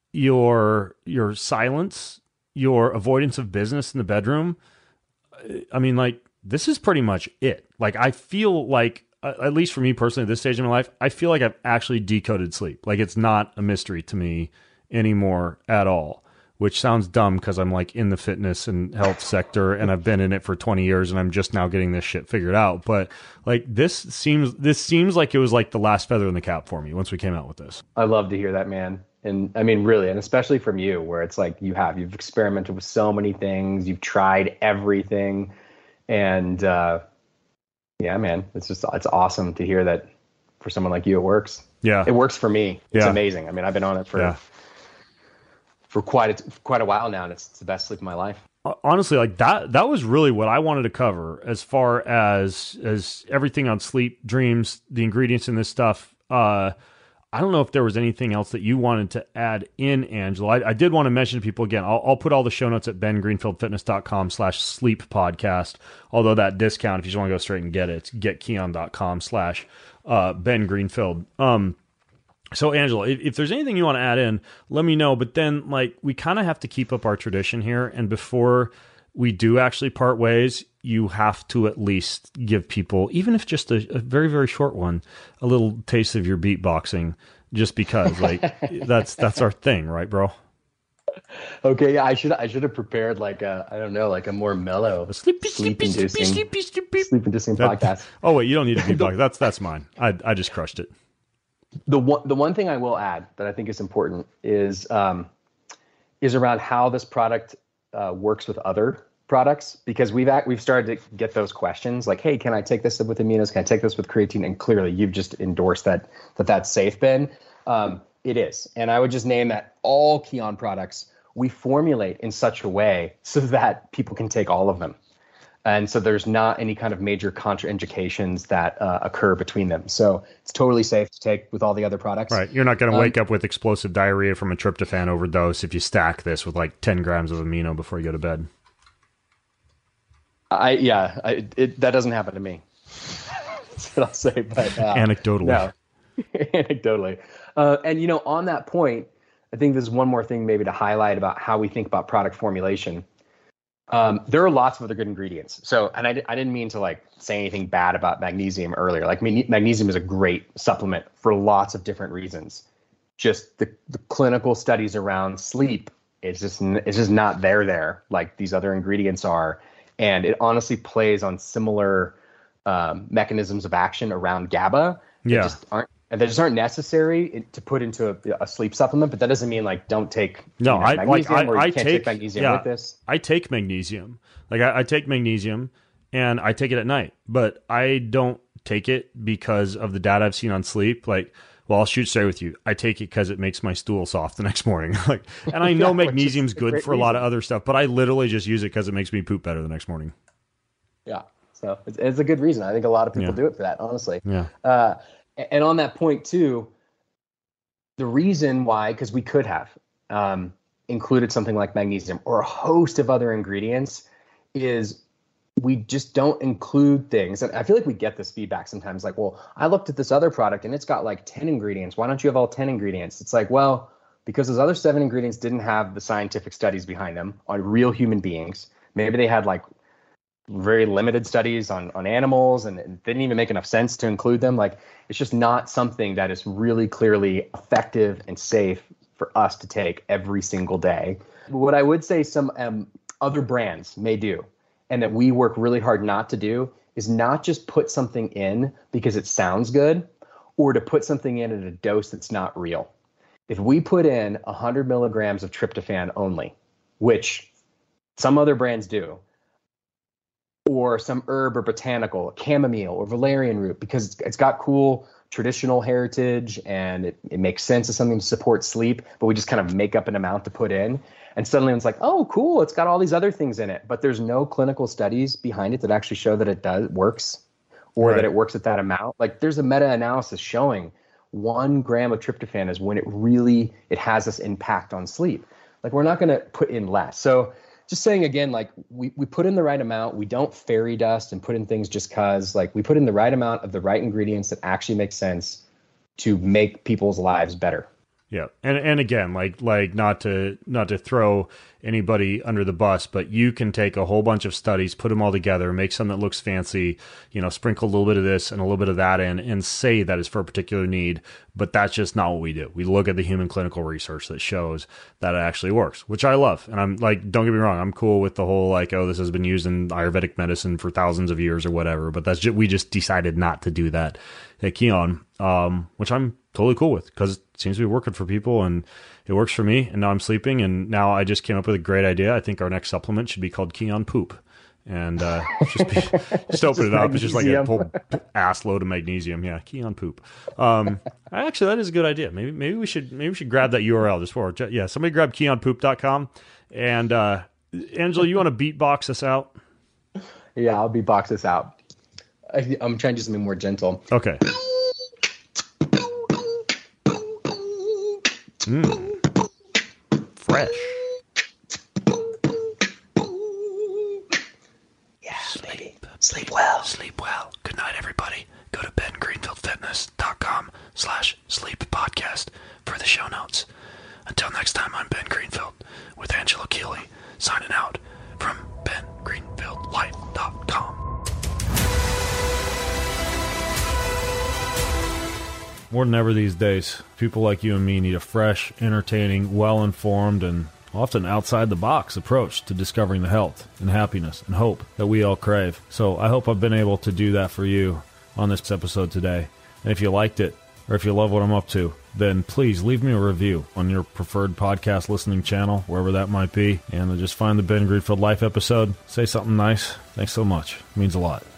your your silence, your avoidance of business in the bedroom, I mean, like this is pretty much it. Like I feel like, at least for me personally, at this stage in my life, I feel like I've actually decoded sleep. Like it's not a mystery to me anymore at all, which sounds dumb because I'm like in the fitness and health sector and I've been in it for twenty years and I'm just now getting this shit figured out. But like this seems, this seems like it was like the last feather in the cap for me once we came out with this. I love to hear that, man. And I mean, really, and especially from you, where it's like you have, you've experimented with so many things, you've tried everything. And, uh, yeah, man, it's just, it's awesome to hear that for someone like you, it works. Yeah. It works for me. It's Yeah. amazing. I mean, I've been on it for, Yeah. for quite a, quite a while now, and it's, it's the best sleep of my life. Honestly, like that, that was really what I wanted to cover as far as, as everything on sleep, dreams, the ingredients in this stuff. Uh, I don't know if there was anything else that you wanted to add in, Angela. I, I did want to mention to people again, I'll, I'll put all the show notes at bengreenfieldfitness.com slash sleep podcast. Although that discount, if you just want to go straight and get it, it's getkeon.com slash uh, Ben Greenfield. Um, so Angela, if, if there's anything you want to add in, let me know. But then like, we kind of have to keep up our tradition here. And before we do actually part ways, you have to at least give people, even if just a, a very, very short one, a little taste of your beatboxing, just because like that's, that's our thing, right, bro? Okay. Yeah. I should, I should have prepared like a, I don't know, like a more mellow a sleepy, sleepy, sleep-inducing, sleepy, sleepy, sleep inducing that, podcast. Oh wait, you don't need to beatbox. That's, that's mine. I, I just crushed it. The one, the one thing I will add that I think is important is, um, is around how this product uh, works with other products, because we've act, we've started to get those questions like, hey, can I take this with aminos? Can I take this with creatine? And clearly you've just endorsed that, that that's safe, Ben. Um, it is. And I would just name that all Kion products we formulate in such a way so that people can take all of them. And so there's not any kind of major contraindications that uh, occur between them. So it's totally safe to take with all the other products. Right. You're not going to um, wake up with explosive diarrhea from a tryptophan overdose if you stack this with like ten grams of amino before you go to bed. I yeah, I, it, that doesn't happen to me. That's what I'll say. But uh, anecdotally, no, anecdotally. Uh, and you know, on that point, I think there's one more thing maybe to highlight about how we think about product formulation. Um, there are lots of other good ingredients. So, and I, I didn't mean to like say anything bad about magnesium earlier. Like magnesium is a great supplement for lots of different reasons. Just the, the clinical studies around sleep, it's just it's just not there there like these other ingredients are. And it honestly plays on similar um, mechanisms of action around GABA. Yeah. That just aren't, and they just aren't necessary to put into a, a sleep supplement. But that doesn't mean like don't take no, you know, I magnesium like I, or you I can't take, take magnesium yeah, with this. I take magnesium. Like I, I take magnesium and I take it at night, but I don't take it because of the data I've seen on sleep. Like, well, I'll shoot straight with you. I take it because it makes my stool soft the next morning. Like, and I know Yeah, magnesium's good for a lot of reason. other stuff, but I literally just use it because it makes me poop better the next morning. Yeah, so it's, it's a good reason. I think a lot of people Yeah. do it for that, honestly. Yeah. Uh, and on that point too, the reason why, because we could have um, included something like magnesium or a host of other ingredients, is we just don't include things. And I feel like we get this feedback sometimes like, well, I looked at this other product and it's got like ten ingredients. Why don't you have all ten ingredients? It's like, well, because those other seven ingredients didn't have the scientific studies behind them on real human beings. Maybe they had like very limited studies on, on animals and it didn't even make enough sense to include them. Like, it's just not something that is really clearly effective and safe for us to take every single day. What I would say some um, other brands may do, and that we work really hard not to do, is not just put something in because it sounds good or to put something in at a dose that's not real. If we put in one hundred milligrams of tryptophan only, which some other brands do, or some herb or botanical, chamomile or valerian root, because it's, it's got cool traditional heritage and it, it makes sense as something to support sleep, but we just kind of make up an amount to put in. And suddenly it's like, oh, cool, it's got all these other things in it, but there's no clinical studies behind it that actually show that it does works or Right. that it works at that amount. Like there's a meta-analysis showing one gram of tryptophan is when it really, it has this impact on sleep. Like we're not going to put in less. So just saying again, like we, we put in the right amount. We don't fairy dust and put in things just cause. Like we put in the right amount of the right ingredients that actually make sense to make people's lives better. Yeah. And and again, like like not to not to throw anybody under the bus, but you can take a whole bunch of studies, put them all together, make something that looks fancy, you know, sprinkle a little bit of this and a little bit of that in and say that is for a particular need. But that's just not what we do. We look at the human clinical research that shows that it actually works, which I love. And I'm like, don't get me wrong, I'm cool with the whole like, oh, this has been used in Ayurvedic medicine for thousands of years or whatever. But that's just, we just decided not to do that at Kion, um, which I'm totally cool with because it seems to be working for people and it works for me. And now I'm sleeping. And now I just came up with a great idea. I think our next supplement should be called Kion Poop. And uh, just, be, just open it up. It's just like a whole ass load of magnesium. Yeah, Kion Poop. Um, actually, that is a good idea. Maybe maybe we should maybe we should grab that U R L just for yeah. Somebody grab keon poop dot com. And uh, Angela, you want to beatbox us out? Yeah, I'll beatbox this out. I, I'm trying to do something more gentle. Okay. Mm. Fresh. Yeah, baby. Sleep well. Sleep well. Good night, everybody. Go to ben greenfield fitness dot com slash sleep podcast for the show notes. Until next time, I'm Ben Greenfield with Angela Keeley, signing out from ben greenfield life dot com. More than ever these days, people like you and me need a fresh, entertaining, well-informed, and often outside-the-box approach to discovering the health and happiness and hope that we all crave. So I hope I've been able to do that for you on this episode today. And if you liked it, or if you love what I'm up to, then please leave me a review on your preferred podcast listening channel, wherever that might be, and just find the Ben Greenfield Life episode. Say something nice. Thanks so much. It means a lot.